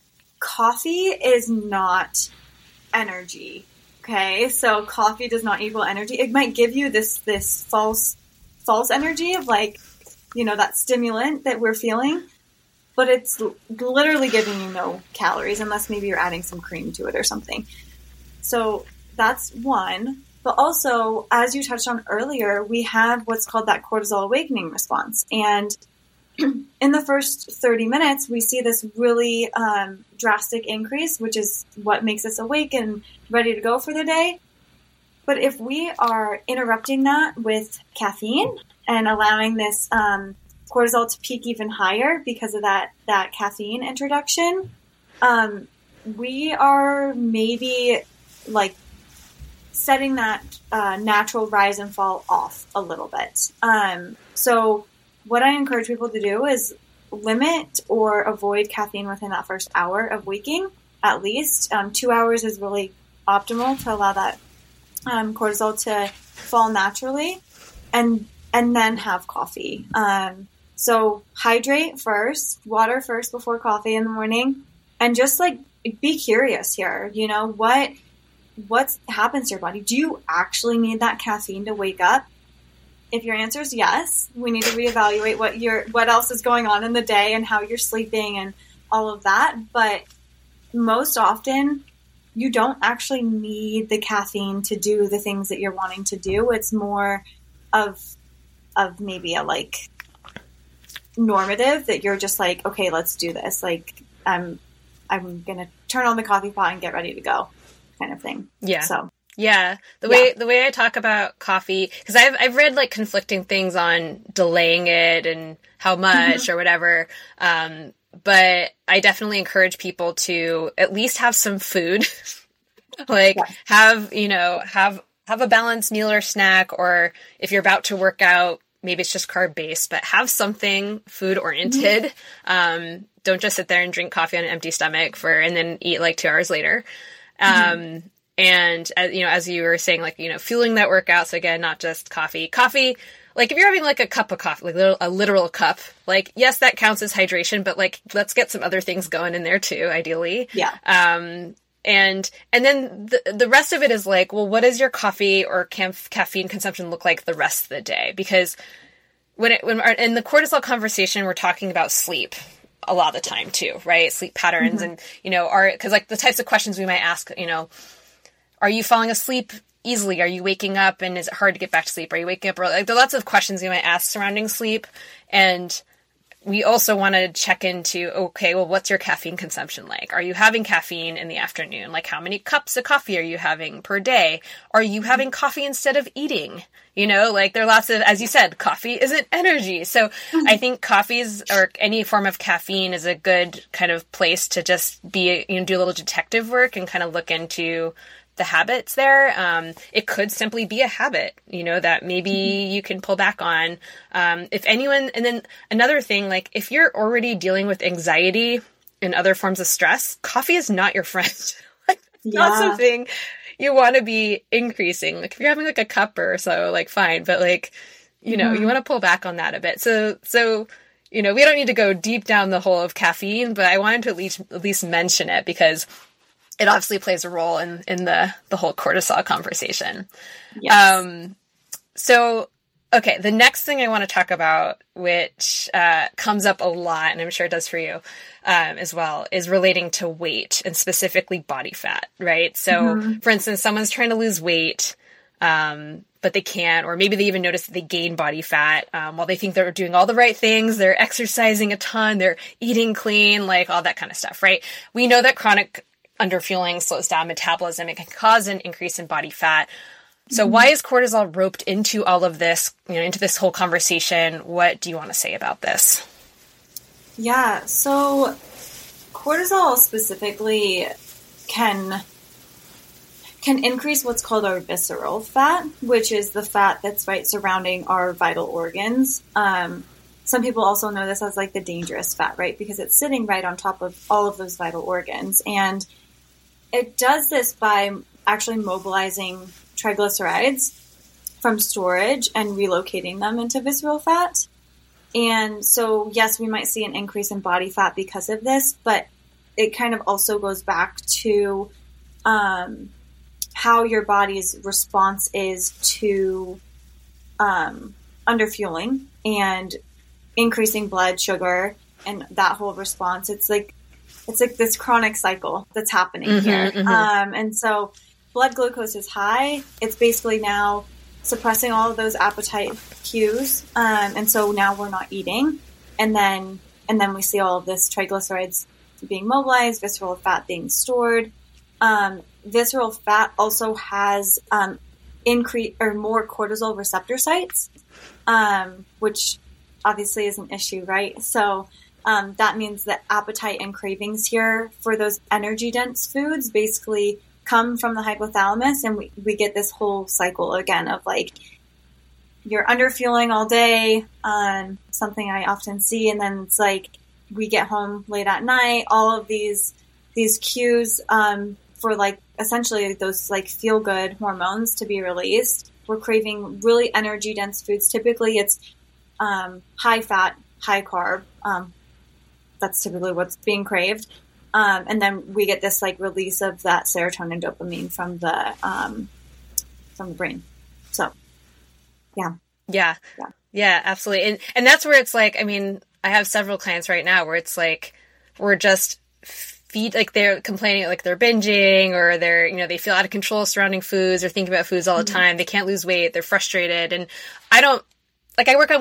coffee is not energy. Okay. So coffee does not equal energy. It might give you this, this false, false energy of like, you know, that stimulant that we're feeling, but it's literally giving you no calories unless maybe you're adding some cream to it or something. So that's one. But also, as you touched on earlier, we have what's called that cortisol awakening response. And in the first thirty minutes, we see this really um, drastic increase, which is what makes us awake and ready to go for the day. But if we are interrupting that with caffeine and allowing this um, cortisol to peak even higher because of that, that caffeine introduction, um, we are maybe like setting that uh, natural rise and fall off a little bit. Um, so what I encourage people to do is limit or avoid caffeine within that first hour of waking, at least. Um, two hours is really optimal to allow that um, cortisol to fall naturally, and and then have coffee. Um, so hydrate first, water first before coffee in the morning, and just like be curious here. You know, what what happens to your body? Do you actually need that caffeine to wake up? If your answer is yes, we need to reevaluate what your what else is going on in the day and how you're sleeping and all of that. But most often, you don't actually need the caffeine to do the things that you're wanting to do. It's more of of maybe a like normative that you're just like, okay, let's do this. Like, I'm, I'm going to turn on the coffee pot and get ready to go kind of thing. Yeah. So, yeah. The yeah. way, the way I talk about coffee, cause I've, I've read like conflicting things on delaying it and how much or whatever. Um, but I definitely encourage people to at least have some food, like yeah. have, you know, have, have a balanced meal or snack, or if you're about to work out, maybe it's just carb based, but have something food oriented. Mm-hmm. Um, don't just sit there and drink coffee on an empty stomach for, and then eat like two hours later. Um, mm-hmm. and uh, you know, as you were saying, like, you know, fueling that workout. So again, not just coffee, coffee, like if you're having like a cup of coffee, like little, a literal cup, like, yes, that counts as hydration, but like, let's get some other things going in there too, ideally. Yeah. Um, And, and then the, the rest of it is like, well, what does your coffee or caf- caffeine consumption look like the rest of the day? Because when it, when in the cortisol conversation, we're talking about sleep a lot of the time too, right? Sleep patterns mm-hmm. and, you know, are, cause like the types of questions we might ask, you know, are you falling asleep easily? Are you waking up and is it hard to get back to sleep? Are you waking up early? Like there are lots of questions we might ask surrounding sleep. And we also want to check into, okay, well, what's your caffeine consumption like? Are you having caffeine in the afternoon? Like how many cups of coffee are you having per day? Are you having coffee instead of eating? You know, like there are lots of, as you said, coffee isn't energy. So mm-hmm. I think coffees or any form of caffeine is a good kind of place to just be, you know, do a little detective work and kind of look into the habits there. Um, it could simply be a habit, you know, that maybe mm-hmm. you can pull back on. Um, if anyone, and then another thing, like if you're already dealing with anxiety and other forms of stress, coffee is not your friend. Like, it's yeah. not something you want to be increasing. Like if you're having like a cup or so, like fine, but like, you know, mm-hmm. you want to pull back on that a bit. So, so, you know, we don't need to go deep down the hole of caffeine, but I wanted to at least, at least mention it because it obviously plays a role in, in the, the whole cortisol conversation. Yes. Um, so, okay, the next thing I want to talk about, which uh, comes up a lot, and I'm sure it does for you um, as well, is relating to weight and specifically body fat, right? So, mm-hmm. for instance, someone's trying to lose weight, um, but they can't, or maybe they even notice that they gain body fat um, while they think they're doing all the right things. They're exercising a ton, they're eating clean, like all that kind of stuff, right? We know that chronic underfueling slows down metabolism. It can cause an increase in body fat. So mm-hmm. why is cortisol roped into all of this, you know, into this whole conversation? What do you want to say about this? Yeah, so cortisol specifically can can increase what's called our visceral fat, which is the fat that's right surrounding our vital organs. Um, some people also know this as like the dangerous fat, right? Because it's sitting right on top of all of those vital organs. And it does this by actually mobilizing triglycerides from storage and relocating them into visceral fat. And so, yes, we might see an increase in body fat because of this, but it kind of also goes back to um, how your body's response is to um, underfueling and increasing blood sugar and that whole response. It's like it's like this chronic cycle that's happening mm-hmm, here. Mm-hmm. Um, and so blood glucose is high. It's basically now suppressing all of those appetite cues. Um, and so now we're not eating. And then and then we see all of this triglycerides being mobilized, visceral fat being stored. Um, visceral fat also has um, increase or more cortisol receptor sites, um, which obviously is an issue, right? So um, that means that appetite and cravings here for those energy-dense foods basically come from the hypothalamus, and we, we get this whole cycle again of like you're underfueling all day, um, something I often see, and then it's like we get home late at night, all of these these cues um, for like essentially those like feel-good hormones to be released. We're craving really energy-dense foods. Typically it's um, high fat, high carb. Um, that's typically what's being craved. Um, and then we get this like release of that serotonin dopamine from the um, from the brain. So, yeah. Yeah. Yeah. Yeah, absolutely. And and that's where it's like, I mean, I have several clients right now where it's like, we're just feed, like they're complaining, like they're binging or they're, you know, they feel out of control surrounding foods or thinking about foods all the mm-hmm. time. They can't lose weight. They're frustrated. And I don't, like I work on weight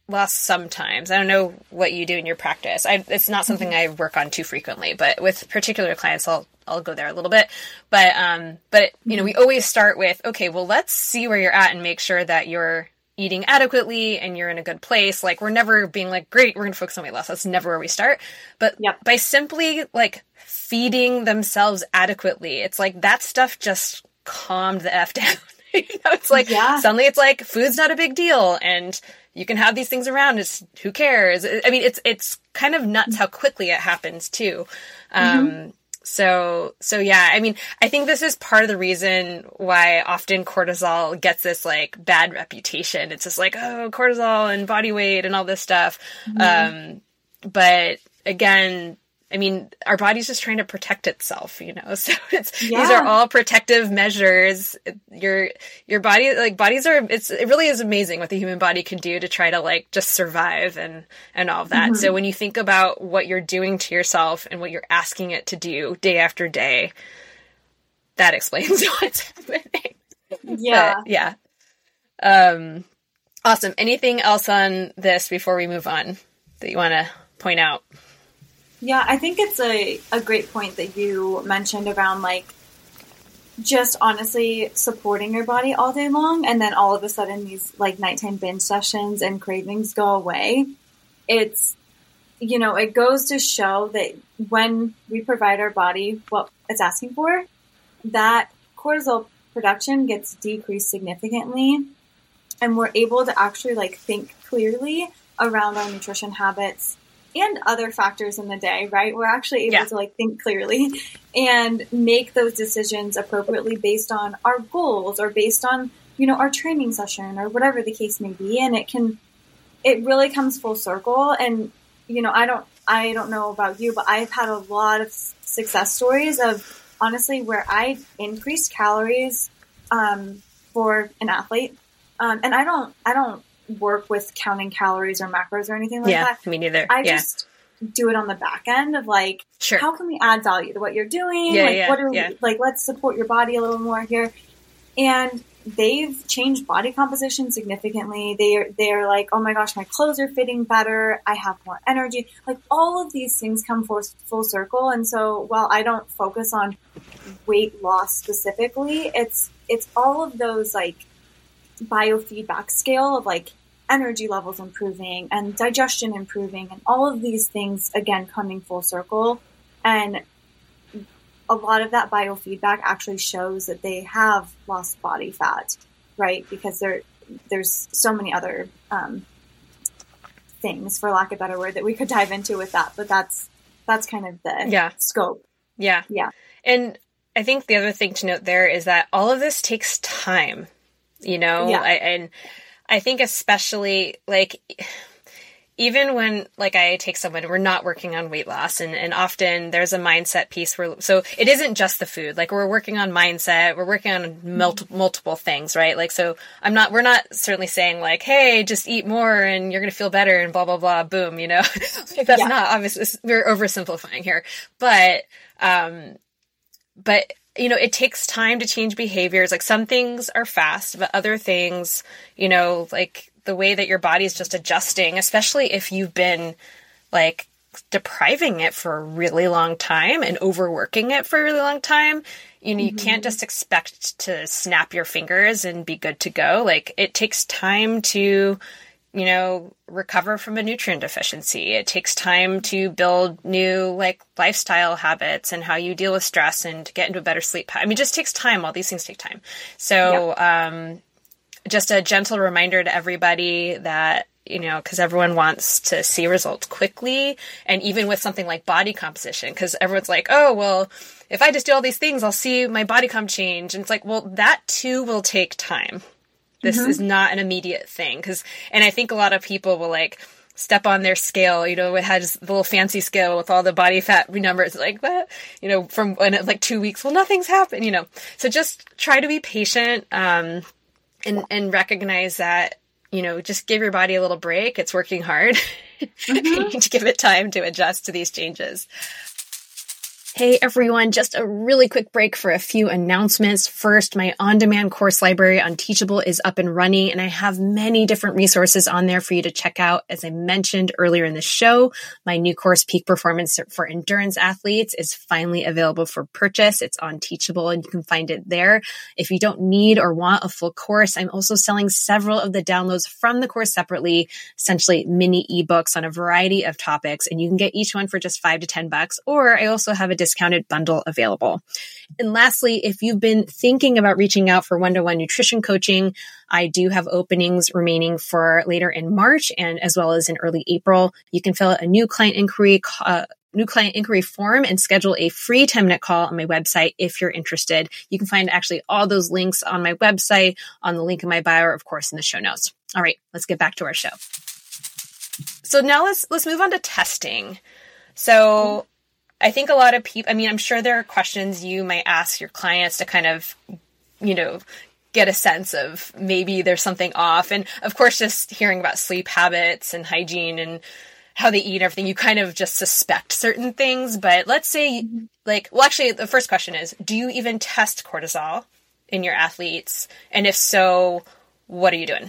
loss sometimes. I don't know what you do in your practice. I, it's not something I work on too frequently, but with particular clients, I'll I'll go there a little bit. But um, but you know, we always start with, okay, well, let's see where you're at and make sure that you're eating adequately and you're in a good place. Like, we're never being like, great, we're going to focus on weight loss. That's never where we start. But yep. by simply like feeding themselves adequately, it's like that stuff just calmed the F down. You know, it's like, yeah. suddenly it's like, food's not a big deal and you can have these things around. It's who cares? I mean, it's, it's kind of nuts how quickly it happens too. Um, mm-hmm. So, so yeah, I mean, I think this is part of the reason why often cortisol gets this like bad reputation. It's just like, oh, cortisol and body weight and all this stuff. Mm-hmm. Um, but again, I mean, our body's just trying to protect itself, you know, so it's, yeah. these are all protective measures. Your, your body, like bodies are, it's, it really is amazing what the human body can do to try to like just survive and, and all of that. Mm-hmm. So when you think about what you're doing to yourself and what you're asking it to do day after day, that explains what's happening. Yeah. But, yeah. Um, awesome. Anything else on this before we move on that you want to point out? Yeah, I think it's a, a great point that you mentioned around like just honestly supporting your body all day long. And then all of a sudden these like nighttime binge sessions and cravings go away. It's, you know, it goes to show that when we provide our body what it's asking for, that cortisol production gets decreased significantly. And we're able to actually like think clearly around our nutrition habits and other factors in the day, right? We're actually able yeah. to like think clearly and make those decisions appropriately based on our goals or based on, you know, our training session or whatever the case may be. And it can, it really comes full circle. And, you know, I don't, I don't know about you, but I've had a lot of success stories of honestly where I increased calories, um, for an athlete. Um, and I don't, I don't, work with counting calories or macros or anything like yeah, that. Me neither. I yeah. just do it on the back end of like, sure. how can we add value to what you're doing? Yeah, like, yeah, what are yeah. we, like, let's support your body a little more here. And they've changed body composition significantly. They're, they're like, oh my gosh, my clothes are fitting better. I have more energy. Like all of these things come full, full circle. And so while I don't focus on weight loss specifically, it's, it's all of those like biofeedback scale of like energy levels improving and digestion improving and all of these things again coming full circle. And a lot of that biofeedback actually shows that they have lost body fat, right? Because there there's so many other um, things, for lack of a better word, that we could dive into with that. But that's that's kind of the yeah. scope. Yeah. Yeah. And I think the other thing to note there is that all of this takes time. You know, yeah. I, and I think especially like, even when like I take someone, we're not working on weight loss and, and often there's a mindset piece where, so it isn't just the food, like we're working on mindset, we're working on multiple, multiple things, right? Like, so I'm not, we're not certainly saying like, hey, just eat more and you're going to feel better and blah, blah, blah, boom, you know, like that's yeah. not obviously, we're oversimplifying here, but, um, but you know, it takes time to change behaviors. Like some things are fast, but other things, you know, like the way that your body is just adjusting, especially if you've been like depriving it for a really long time and overworking it for a really long time, you know, mm-hmm. you can't just expect to snap your fingers and be good to go. Like it takes time to, you know, recover from a nutrient deficiency. It takes time to build new like lifestyle habits and how you deal with stress and to get into a better sleep. I mean, it just takes time. All these things take time. So, yep. um, just a gentle reminder to everybody that, you know, because everyone wants to see results quickly. And even with something like body composition, because everyone's like, oh, well, if I just do all these things, I'll see my body comp change. And it's like, well, that too will take time. This mm-hmm. is not an immediate thing. Cause, and I think a lot of people will like step on their scale, you know, it has the little fancy scale with all the body fat numbers like that, you know, from when it like two weeks, well, nothing's happened, you know, so just try to be patient, um, and, and recognize that, you know, just give your body a little break. It's working hard. Mm-hmm. You need to give it time to adjust to these changes. Hey everyone, just a really quick break for a few announcements. First, my on-demand course library on Teachable is up and running, and I have many different resources on there for you to check out. As I mentioned earlier in the show, my new course, Peak Performance for Endurance Athletes, is finally available for purchase. It's on Teachable, and you can find it there. If you don't need or want a full course, I'm also selling several of the downloads from the course separately, essentially mini ebooks on a variety of topics, and you can get each one for just five to ten bucks. Or I also have a discounted bundle available. And lastly, if you've been thinking about reaching out for one-to-one nutrition coaching, I do have openings remaining for later in March and as well as in early April. You can fill out a new client inquiry uh, new client inquiry form and schedule a free ten minute call on my website if you're interested. You can find actually all those links on my website, on the link in my bio, or of course in the show notes. All right, let's get back to our show. So now let's let's move on to testing. So I think a lot of people, I mean, I'm sure there are questions you might ask your clients to kind of, you know, get a sense of maybe there's something off. And of course, just hearing about sleep habits and hygiene and how they eat and everything, you kind of just suspect certain things. But let's say mm-hmm. like, well, actually, the first question is, do you even test cortisol in your athletes? And if so, what are you doing?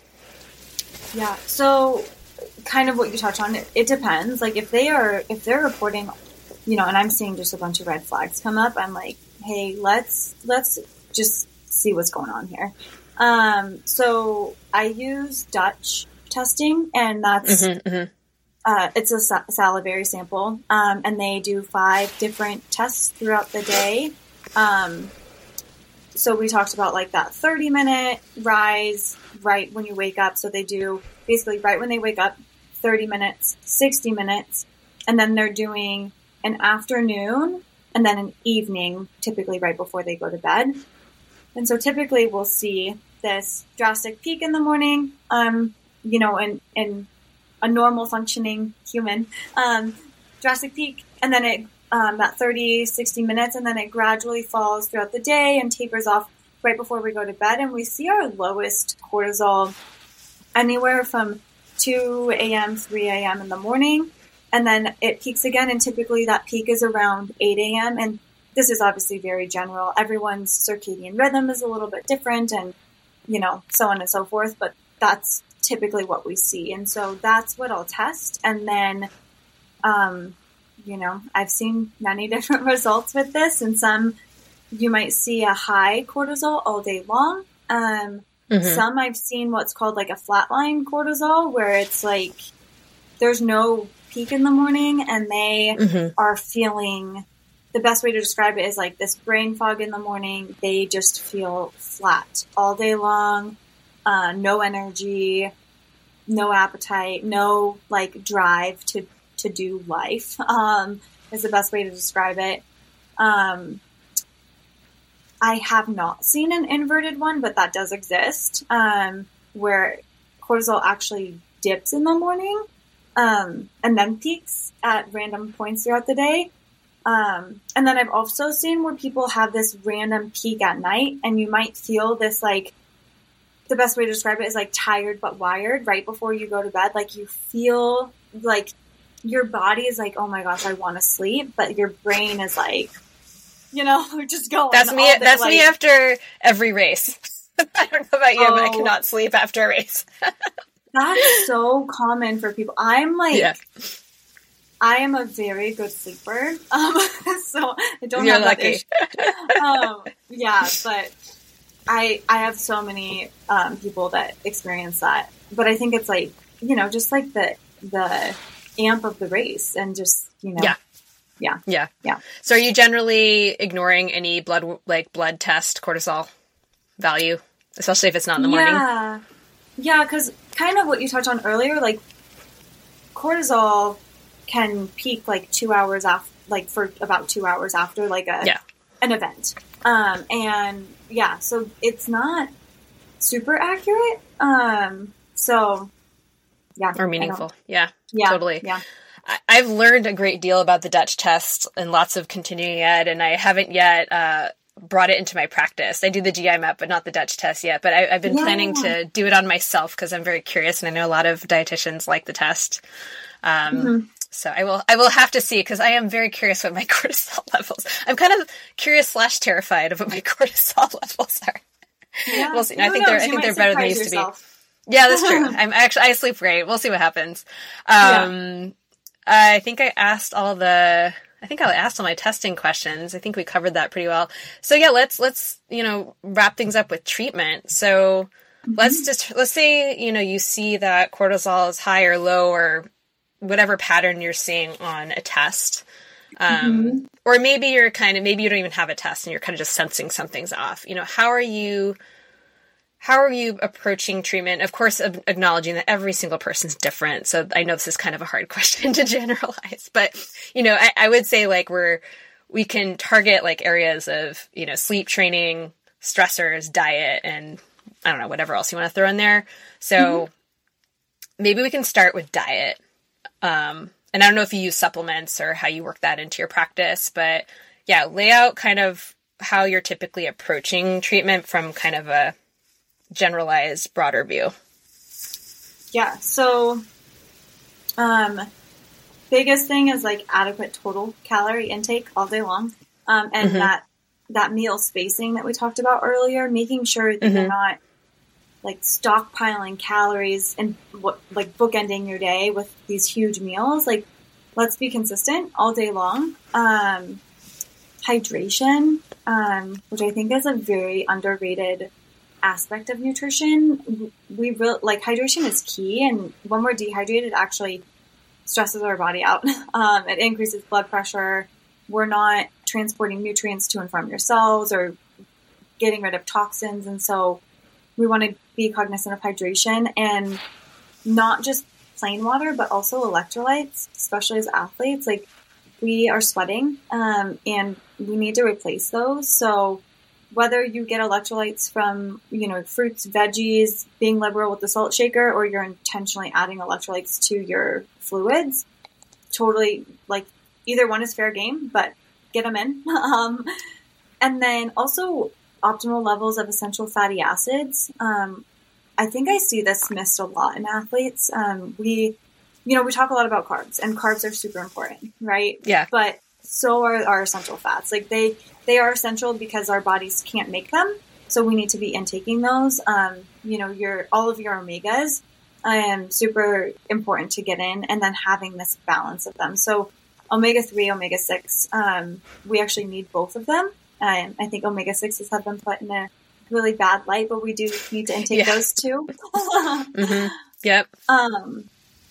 Yeah. So kind of what you touch on, it, it depends. Like if they are, if they're reporting, you know, and I'm seeing just a bunch of red flags come up, I'm like, hey, let's, let's just see what's going on here. Um, so I use Dutch testing, and that's, mm-hmm, mm-hmm. Uh, it's a sa- salivary sample. Um, and they do five different tests throughout the day. Um, so we talked about like that thirty minute rise right when you wake up. So they do basically right when they wake up, thirty minutes, sixty minutes, and then they're doing an afternoon and then an evening, typically right before they go to bed. And so typically we'll see this drastic peak in the morning, um, you know, in, in a normal functioning human, um, drastic peak. And then it, um, that thirty, sixty minutes, and then it gradually falls throughout the day and tapers off right before we go to bed. And we see our lowest cortisol anywhere from two a.m., three a.m. in the morning. And then it peaks again, and typically that peak is around eight a.m. And this is obviously very general. Everyone's circadian rhythm is a little bit different, and, you know, so on and so forth. But that's typically what we see. And so that's what I'll test. And then, um, you know, I've seen many different results with this. And some, you might see a high cortisol all day long. Um, mm-hmm. Some I've seen what's called like a flatline cortisol, where it's like there's no peak in the morning, and they mm-hmm. are feeling, the best way to describe it is like this brain fog in the morning. They just feel flat all day long, uh, no energy, no appetite, no like drive to, to do life, um, is the best way to describe it. Um, I have not seen an inverted one, but that does exist, um, where cortisol actually dips in the morning. Um, and then peaks at random points throughout the day. Um, and then I've also seen where people have this random peak at night, and you might feel this, like, the best way to describe it is like tired but wired right before you go to bed. Like you feel like your body is like, oh my gosh, I want to sleep, but your brain is like, you know, just going. That's me. Day, that's like, me after every race. I don't know about you, oh, but I cannot sleep after a race. That's so common for people. I'm like, yeah. I am a very good sleeper. Um, so I don't You're have lucky. that issue. um, yeah, but I, I have so many, um, people that experience that, but I think it's like, you know, just like the, the amp of the race, and just, you know, yeah. Yeah. Yeah. Yeah. So are you generally ignoring any blood, like blood test cortisol value, especially if it's not in the yeah. morning? Yeah. Yeah. Cause kind of what you touched on earlier, like cortisol can peak like two hours after, like for about two hours after like a, yeah. an event. Um, and yeah, so it's not super accurate. Um, so yeah. Or meaningful. Yeah. Yeah. Totally. Yeah. I've learned a great deal about the Dutch test and lots of continuing ed, and I haven't yet uh, brought it into my practice. I do the G I map, but not the Dutch test yet. But I, I've been yeah. planning to do it on myself because I'm very curious, and I know a lot of dietitians like the test. Um, mm-hmm. So I will, I will have to see, because I am very curious what my cortisol levels. I'm kind of curious slash terrified of what my cortisol levels are. Yeah, we'll see. I think knows? they're, I think they're better than they used yourself. to be. Yeah, that's true. I'm actually, I sleep great. We'll see what happens. Um, yeah. I think I asked all the, I think I asked all my testing questions. I think we covered that pretty well. So yeah, let's, let's, you know, wrap things up with treatment. So mm-hmm. let's just, let's say, you know, you see that cortisol is high or low or whatever pattern you're seeing on a test. Um, mm-hmm. Or maybe you're kind of, maybe you don't even have a test and you're kind of just sensing something's off. You know, how are you, how are you approaching treatment? Of course, acknowledging that every single person's different. So I know this is kind of a hard question to generalize, but, you know, I, I would say like we're, we can target like areas of, you know, sleep training, stressors, diet, and I don't know, whatever else you want to throw in there. So mm-hmm. maybe we can start with diet. Um, and I don't know if you use supplements or how you work that into your practice, but yeah, lay out kind of how you're typically approaching treatment from kind of a generalized, broader view. Yeah. So, um, biggest thing is like adequate total calorie intake all day long. Um, and mm-hmm. that, that meal spacing that we talked about earlier, making sure that mm-hmm. you're not like stockpiling calories and what, like bookending your day with these huge meals. Like, let's be consistent all day long. Um, hydration, um, which I think is a very underrated aspect of nutrition. We really, like hydration is key. And when we're dehydrated, it actually stresses our body out. Um, it increases blood pressure. We're not transporting nutrients to and from your cells or getting rid of toxins. And so we want to be cognizant of hydration and not just plain water, but also electrolytes, especially as athletes. Like we are sweating, um, and we need to replace those. So whether you get electrolytes from, you know, fruits, veggies, being liberal with the salt shaker, or you're intentionally adding electrolytes to your fluids, totally like either one is fair game, but get them in. um, and then also optimal levels of essential fatty acids. Um, I think I see this missed a lot in athletes. Um, we, you know, we talk a lot about carbs, and carbs are super important, right? Yeah. But so are our essential fats. Like they, they are essential because our bodies can't make them. So we need to be intaking those. Um, you know, your, all of your omegas, um, super important to get in, and then having this balance of them. So omega three, omega six, um, we actually need both of them. Um, I think omega sixes have been put in a really bad light, but we do need to intake yeah. those too. mm-hmm. Yep. Um,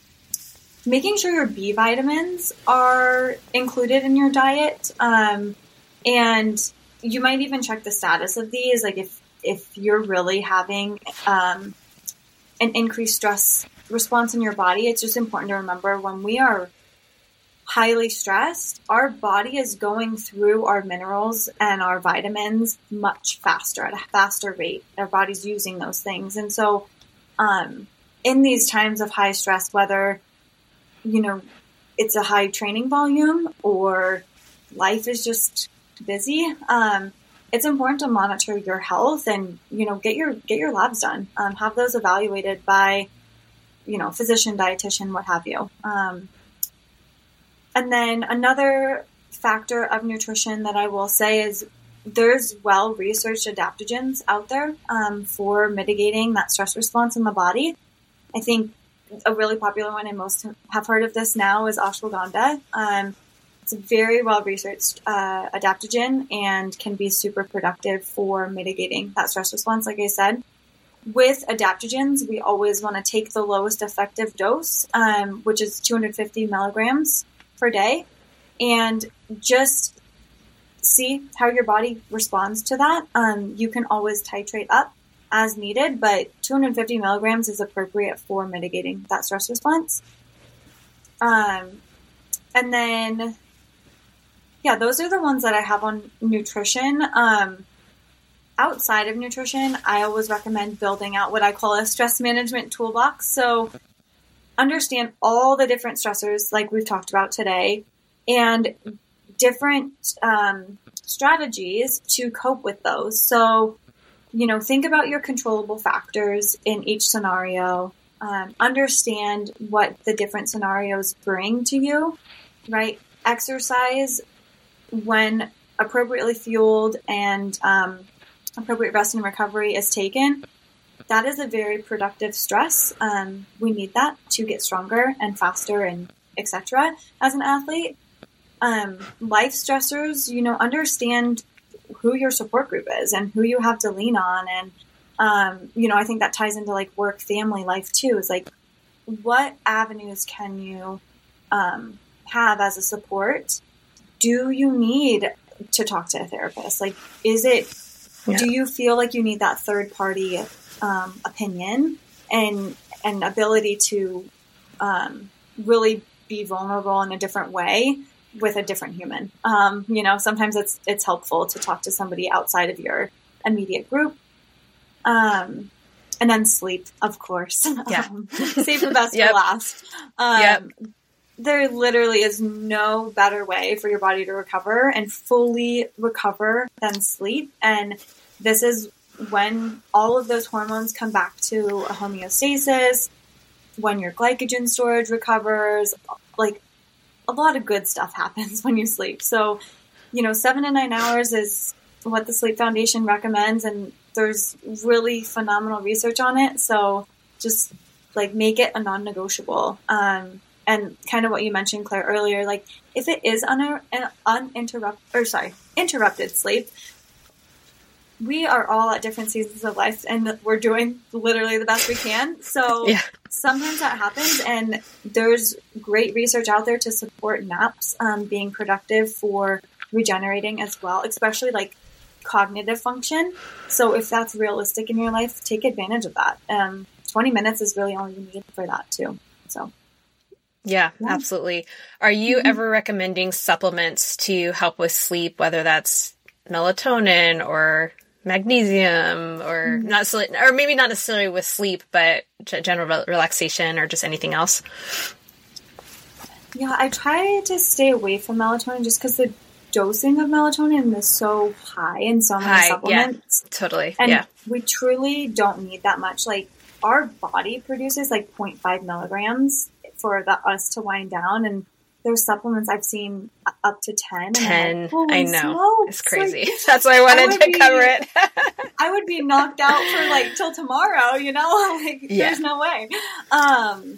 making sure your B vitamins are included in your diet. Um, and you might even check the status of these. Like if, if you're really having, um, an increased stress response in your body, it's just important to remember when we are highly stressed, our body is going through our minerals and our vitamins much faster, at a faster rate. Our body's using those things. And so, um, in these times of high stress, whether, you know, it's a high training volume or life is just busy, um, it's important to monitor your health and, you know, get your, get your labs done, um, have those evaluated by, you know, physician, dietitian, what have you. Um, And then another factor of nutrition that I will say is there's well-researched adaptogens out there um, for mitigating that stress response in the body. I think a really popular one, and most have heard of this now, is ashwagandha. Um, it's a very well-researched uh, adaptogen and can be super productive for mitigating that stress response, like I said. With adaptogens, we always want to take the lowest effective dose, um, which is two hundred fifty milligrams per day, and just see how your body responds to that. Um, you can always titrate up as needed, but two hundred fifty milligrams is appropriate for mitigating that stress response. Um, and then, yeah, those are the ones that I have on nutrition. Um, outside of nutrition, I always recommend building out what I call a stress management toolbox. So understand all the different stressors like we've talked about today and different um, strategies to cope with those. So, you know, think about your controllable factors in each scenario. um, understand what the different scenarios bring to you, right? Exercise, when appropriately fueled and um, appropriate rest and recovery is taken, that is a very productive stress. Um, we need that to get stronger and faster and et cetera as an athlete. Um, life stressors, you know, understand who your support group is and who you have to lean on. And, um, you know, I think that ties into like work, family life too, is like, what avenues can you um, have as a support? Do you need to talk to a therapist? Like, is it, yeah. do you feel like you need that third party um, opinion and, and ability to um, really be vulnerable in a different way with a different human? Um, you know, sometimes it's, it's helpful to talk to somebody outside of your immediate group. Um, and then sleep, of course. Yeah. um, save the best yep. for last. Um, yep. There literally is no better way for your body to recover and fully recover than sleep. And this is when all of those hormones come back to a homeostasis, when your glycogen storage recovers, like a lot of good stuff happens when you sleep. So, you know, seven to nine hours is what the Sleep Foundation recommends. And there's really phenomenal research on it. So just like make it a non-negotiable. Um, And kind of what you mentioned, Claire, earlier, like if it is un- an uninterrupted, or sorry, interrupted sleep, we are all at different seasons of life and we're doing literally the best we can. So yeah. sometimes that happens, and there's great research out there to support naps um, being productive for regenerating as well, especially like cognitive function. So if that's realistic in your life, take advantage of that. Um, twenty minutes is really all you need for that too. So. Yeah, yeah, absolutely. Are you mm-hmm. ever recommending supplements to help with sleep, whether that's melatonin or magnesium or mm-hmm. not, or maybe not necessarily with sleep, but general relaxation or just anything else? Yeah, I try to stay away from melatonin just because the dosing of melatonin is so high in so many high, supplements. Yeah, totally. And yeah. we truly don't need that much. Like our body produces like zero point five milligrams for the, us to wind down, and there's supplements I've seen up to ten. ten, like, I know. Smokes. It's crazy. Like, That's why I wanted I to be, cover it. I would be knocked out for like till tomorrow, you know? Like yeah. there's no way. Um,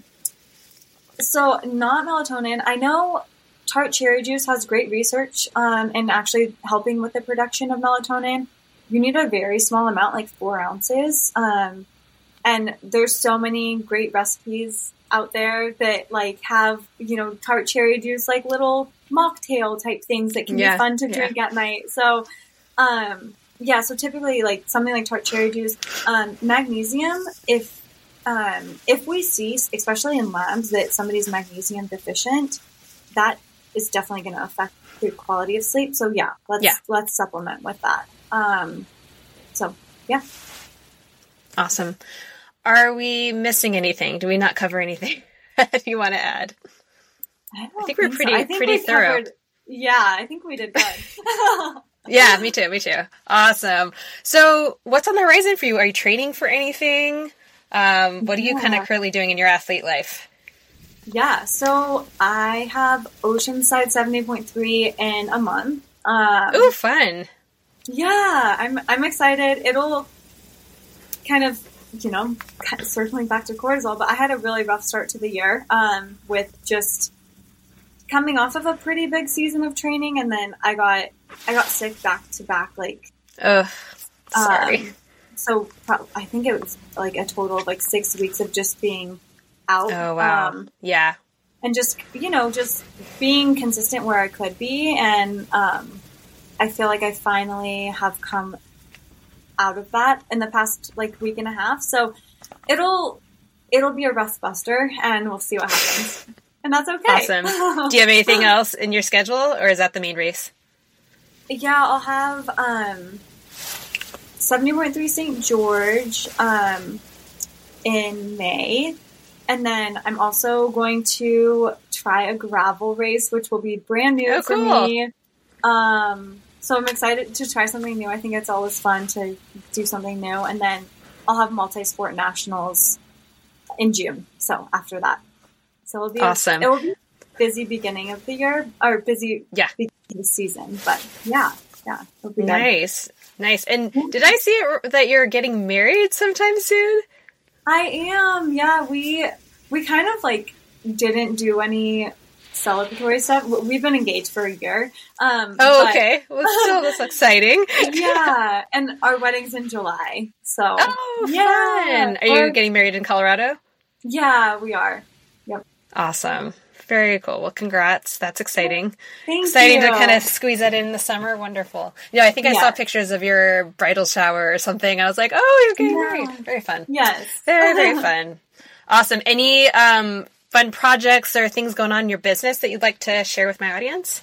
so not melatonin. I know tart cherry juice has great research um, in actually helping with the production of melatonin. You need a very small amount, like four ounces. Um, and there's so many great recipes out there that like have, you know, tart cherry juice, like little mocktail type things that can yeah, be fun to drink yeah. at night. So, um, yeah, so typically like something like tart cherry juice, um, magnesium, if, um, if we see, especially in labs, that somebody's magnesium deficient, that is definitely going to affect the quality of sleep. So yeah, let's, yeah. let's supplement with that. Um, so yeah. Awesome. Are we missing anything? Do we not cover anything that you want to add? I, I think we're pretty so. think pretty we thorough. Covered, yeah, I think we did good. Yeah, me too, me too. Awesome. So what's on the horizon for you? Are you training for anything? Um, what are you yeah. kind of currently doing in your athlete life? Yeah, so I have Oceanside seventy point three in a month. Um, Ooh, fun. Yeah, I'm I'm excited. It'll kind of, you know, circling back to cortisol, but I had a really rough start to the year um, with just coming off of a pretty big season of training, and then I got I got sick back to back, like. Oh, sorry. Um, so I think it was like a total of like six weeks of just being out. Oh wow! Um, yeah, and just you know just being consistent where I could be, and um, I feel like I finally have come out of that in the past like week and a half. So it'll it'll be a rough buster, and we'll see what happens. And that's okay. Awesome. Do you have anything else in your schedule, or is that the main race? Yeah, I'll have um, seventy point three Saint George um, in May. And then I'm also going to try a gravel race, which will be brand new oh, for cool. me. Um, so I'm excited to try something new. I think it's always fun to do something new. And then I'll have multi-sport nationals in June. So after that, so it'll be awesome. A, it will be a busy beginning of the year or busy yeah beginning of the season, but yeah, yeah, it'll be nice, good. Nice. And did I see it, that you're getting married sometime soon? I am. Yeah, we we kind of like didn't do any celebratory stuff. We've been engaged for a year. Um, oh, but, okay. Well, still, that's exciting. Yeah, and our wedding's in July. So, oh, yeah. fun! Are you or, getting married in Colorado? Yeah, we are. Yep. Awesome. Very cool. Well, congrats. That's exciting. Thank exciting you. to kind of squeeze that in the summer. Wonderful. Yeah, I think I yeah. saw pictures of your bridal shower or something. I was like, oh, you're getting yeah. married. Very fun. Yes. Very, very fun. Awesome. Any um, fun projects or things going on in your business that you'd like to share with my audience?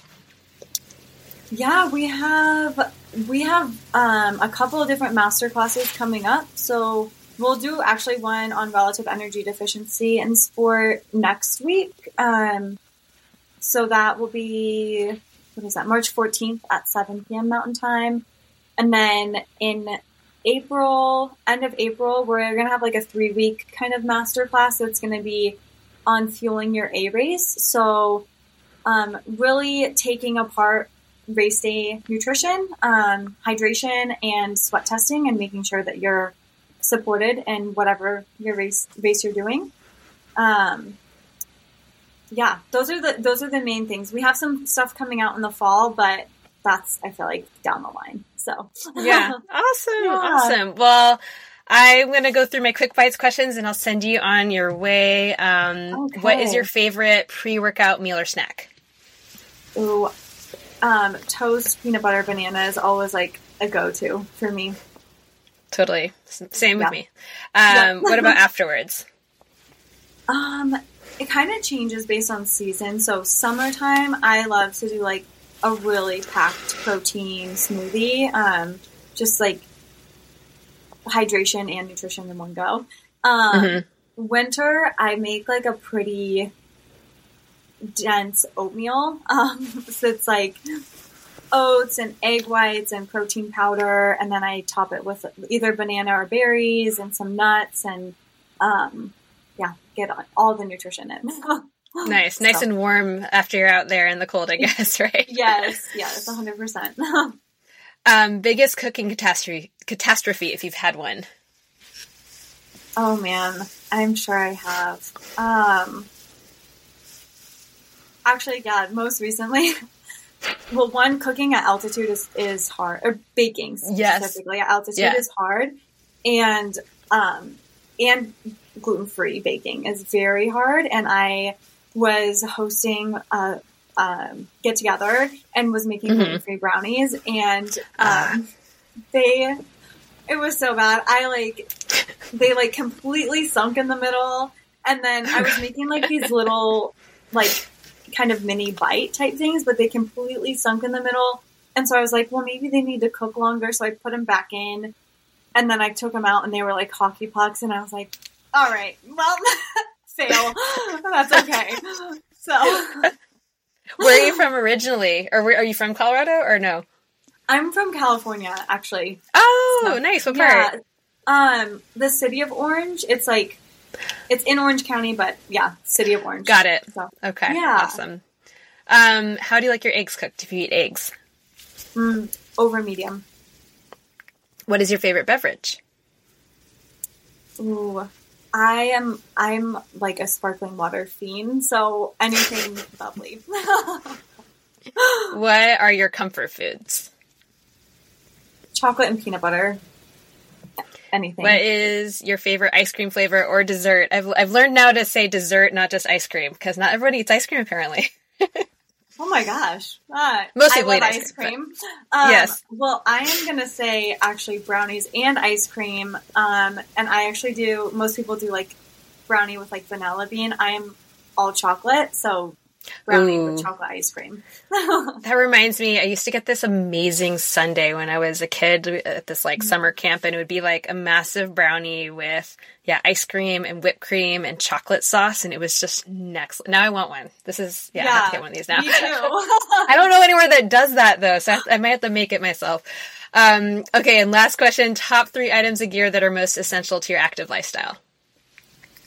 Yeah, we have we have um, a couple of different master classes coming up. So we'll do actually one on relative energy deficiency in sport next week. Um, so that will be, what is that, March fourteenth at seven p.m. Mountain Time. And then in April, end of April, we're going to have like a three-week kind of master class that's going to be on fueling your A-race. So um, really taking apart race day nutrition, um, hydration, and sweat testing, and making sure that you're supported in whatever your race race you're doing. Um, yeah, those are the those are the main things. We have some stuff coming out in the fall, but that's, I feel like, down the line. So yeah, awesome, yeah. awesome. Well, I'm going to go through my quick bites questions, and I'll send you on your way. Um, okay. What is your favorite pre-workout meal or snack? Ooh, um, toast, peanut butter, banana is always like a go-to for me. Totally. Same with yeah. me. Um, yeah. What about afterwards? Um, it kind of changes based on season. So summertime, I love to do like a really packed protein smoothie. Um, just like hydration and nutrition in one go. Um, mm-hmm. Winter, I make like a pretty dense oatmeal. Um, so it's like oats and egg whites and protein powder, and then I top it with either banana or berries and some nuts, and um, yeah, get all the nutrition in. Nice, nice so. And warm after you're out there in the cold, I guess, right? Yes, yes, one hundred percent. Um, biggest cooking catastrophe, catastrophe if you've had one? Oh man, I'm sure I have. Um, actually, yeah, most recently. Well, one, cooking at altitude is, is hard, or baking yes. specifically at altitude yeah. is hard, and um, and gluten-free baking is very hard. And I was hosting a um, get-together and was making mm-hmm. gluten-free brownies, and um, uh. they, it was so bad. I like, they like completely sunk in the middle, and then I was making like these little like kind of mini bite type things, but they completely sunk in the middle. And so I was like, well, maybe they need to cook longer. So I put them back in, and then I took them out and they were like hockey pucks. And I was like, all right, well, fail. That's okay. So where are you from originally? Or where, are you from Colorado or no? I'm from California, actually. Oh, so, nice. What part? Yeah, um, the city of Orange. It's like, it's in Orange County, but yeah, city of Orange. Got it. So, okay. Yeah. Awesome. Um, how do you like your eggs cooked if you eat eggs? Mm, over medium. What is your favorite beverage? Ooh, I am, I'm like a sparkling water fiend, so anything bubbly. What are your comfort foods? Chocolate and peanut butter. Anything. What is your favorite ice cream flavor or dessert? I've I've learned now to say dessert, not just ice cream, because not everybody eats ice cream apparently. Oh my gosh. Uh, Most I people love eat ice, ice cream. cream. Um, yes. Well, I am going to say actually brownies and ice cream. Um, and I actually do, most people do like brownie with like vanilla bean. I am all chocolate, so brownie Ooh. With chocolate ice cream. That reminds me, I used to get this amazing sundae when I was a kid at this like mm-hmm. summer camp, and it would be like a massive brownie with yeah ice cream and whipped cream and chocolate sauce, and it was just next. Now I want one. This is yeah, yeah I have to get one of these now. Me too. I don't know anywhere that does that though, so I, I might have to make it myself. Um, okay, and last question: top three items of gear that are most essential to your active lifestyle.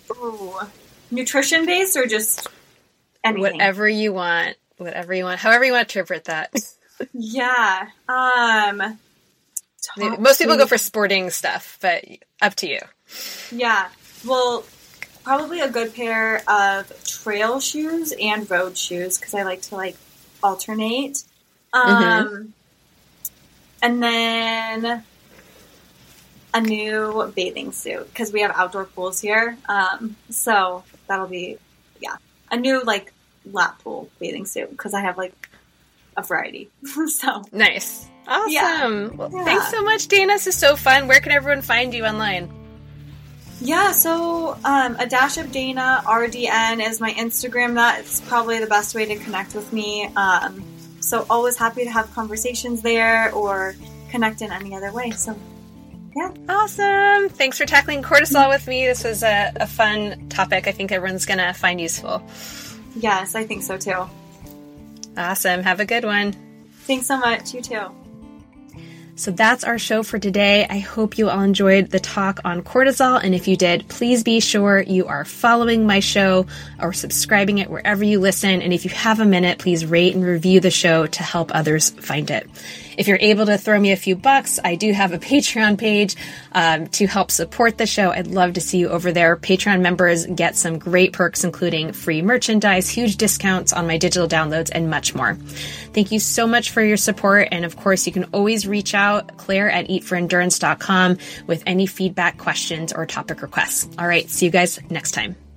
Ooh. Nutrition based or just anything? Whatever you want. Whatever you want. However you want to interpret that. Yeah. Um, Most people go for sporting stuff, but up to you. Yeah. Well, probably a good pair of trail shoes and road shoes because I like to like alternate. Um, mm-hmm. And then a new bathing suit because we have outdoor pools here. Um, so that'll be, yeah, a new like lap pool bathing suit because I have like a variety. So nice. Awesome. Yeah. Well, yeah. Thanks so much, Dana. This is so fun. Where can everyone find you online? Yeah, so um, a dash of Dana, R D N is my Instagram. That's probably the best way to connect with me. Um, so always happy to have conversations there or connect in any other way. So, yeah. Awesome. Thanks for tackling cortisol with me. This was a, a fun topic I think everyone's going to find useful. Yes, I think so too. Awesome. Have a good one. Thanks so much. You too. So that's our show for today. I hope you all enjoyed the talk on cortisol. And if you did, please be sure you are following my show or subscribing it wherever you listen. And if you have a minute, please rate and review the show to help others find it. If you're able to throw me a few bucks, I do have a Patreon page um, to help support the show. I'd love to see you over there. Patreon members get some great perks, including free merchandise, huge discounts on my digital downloads, and much more. Thank you so much for your support. And of course, you can always reach out, Claire at eat for endurance dot com, with any feedback, questions, or topic requests. All right. See you guys next time.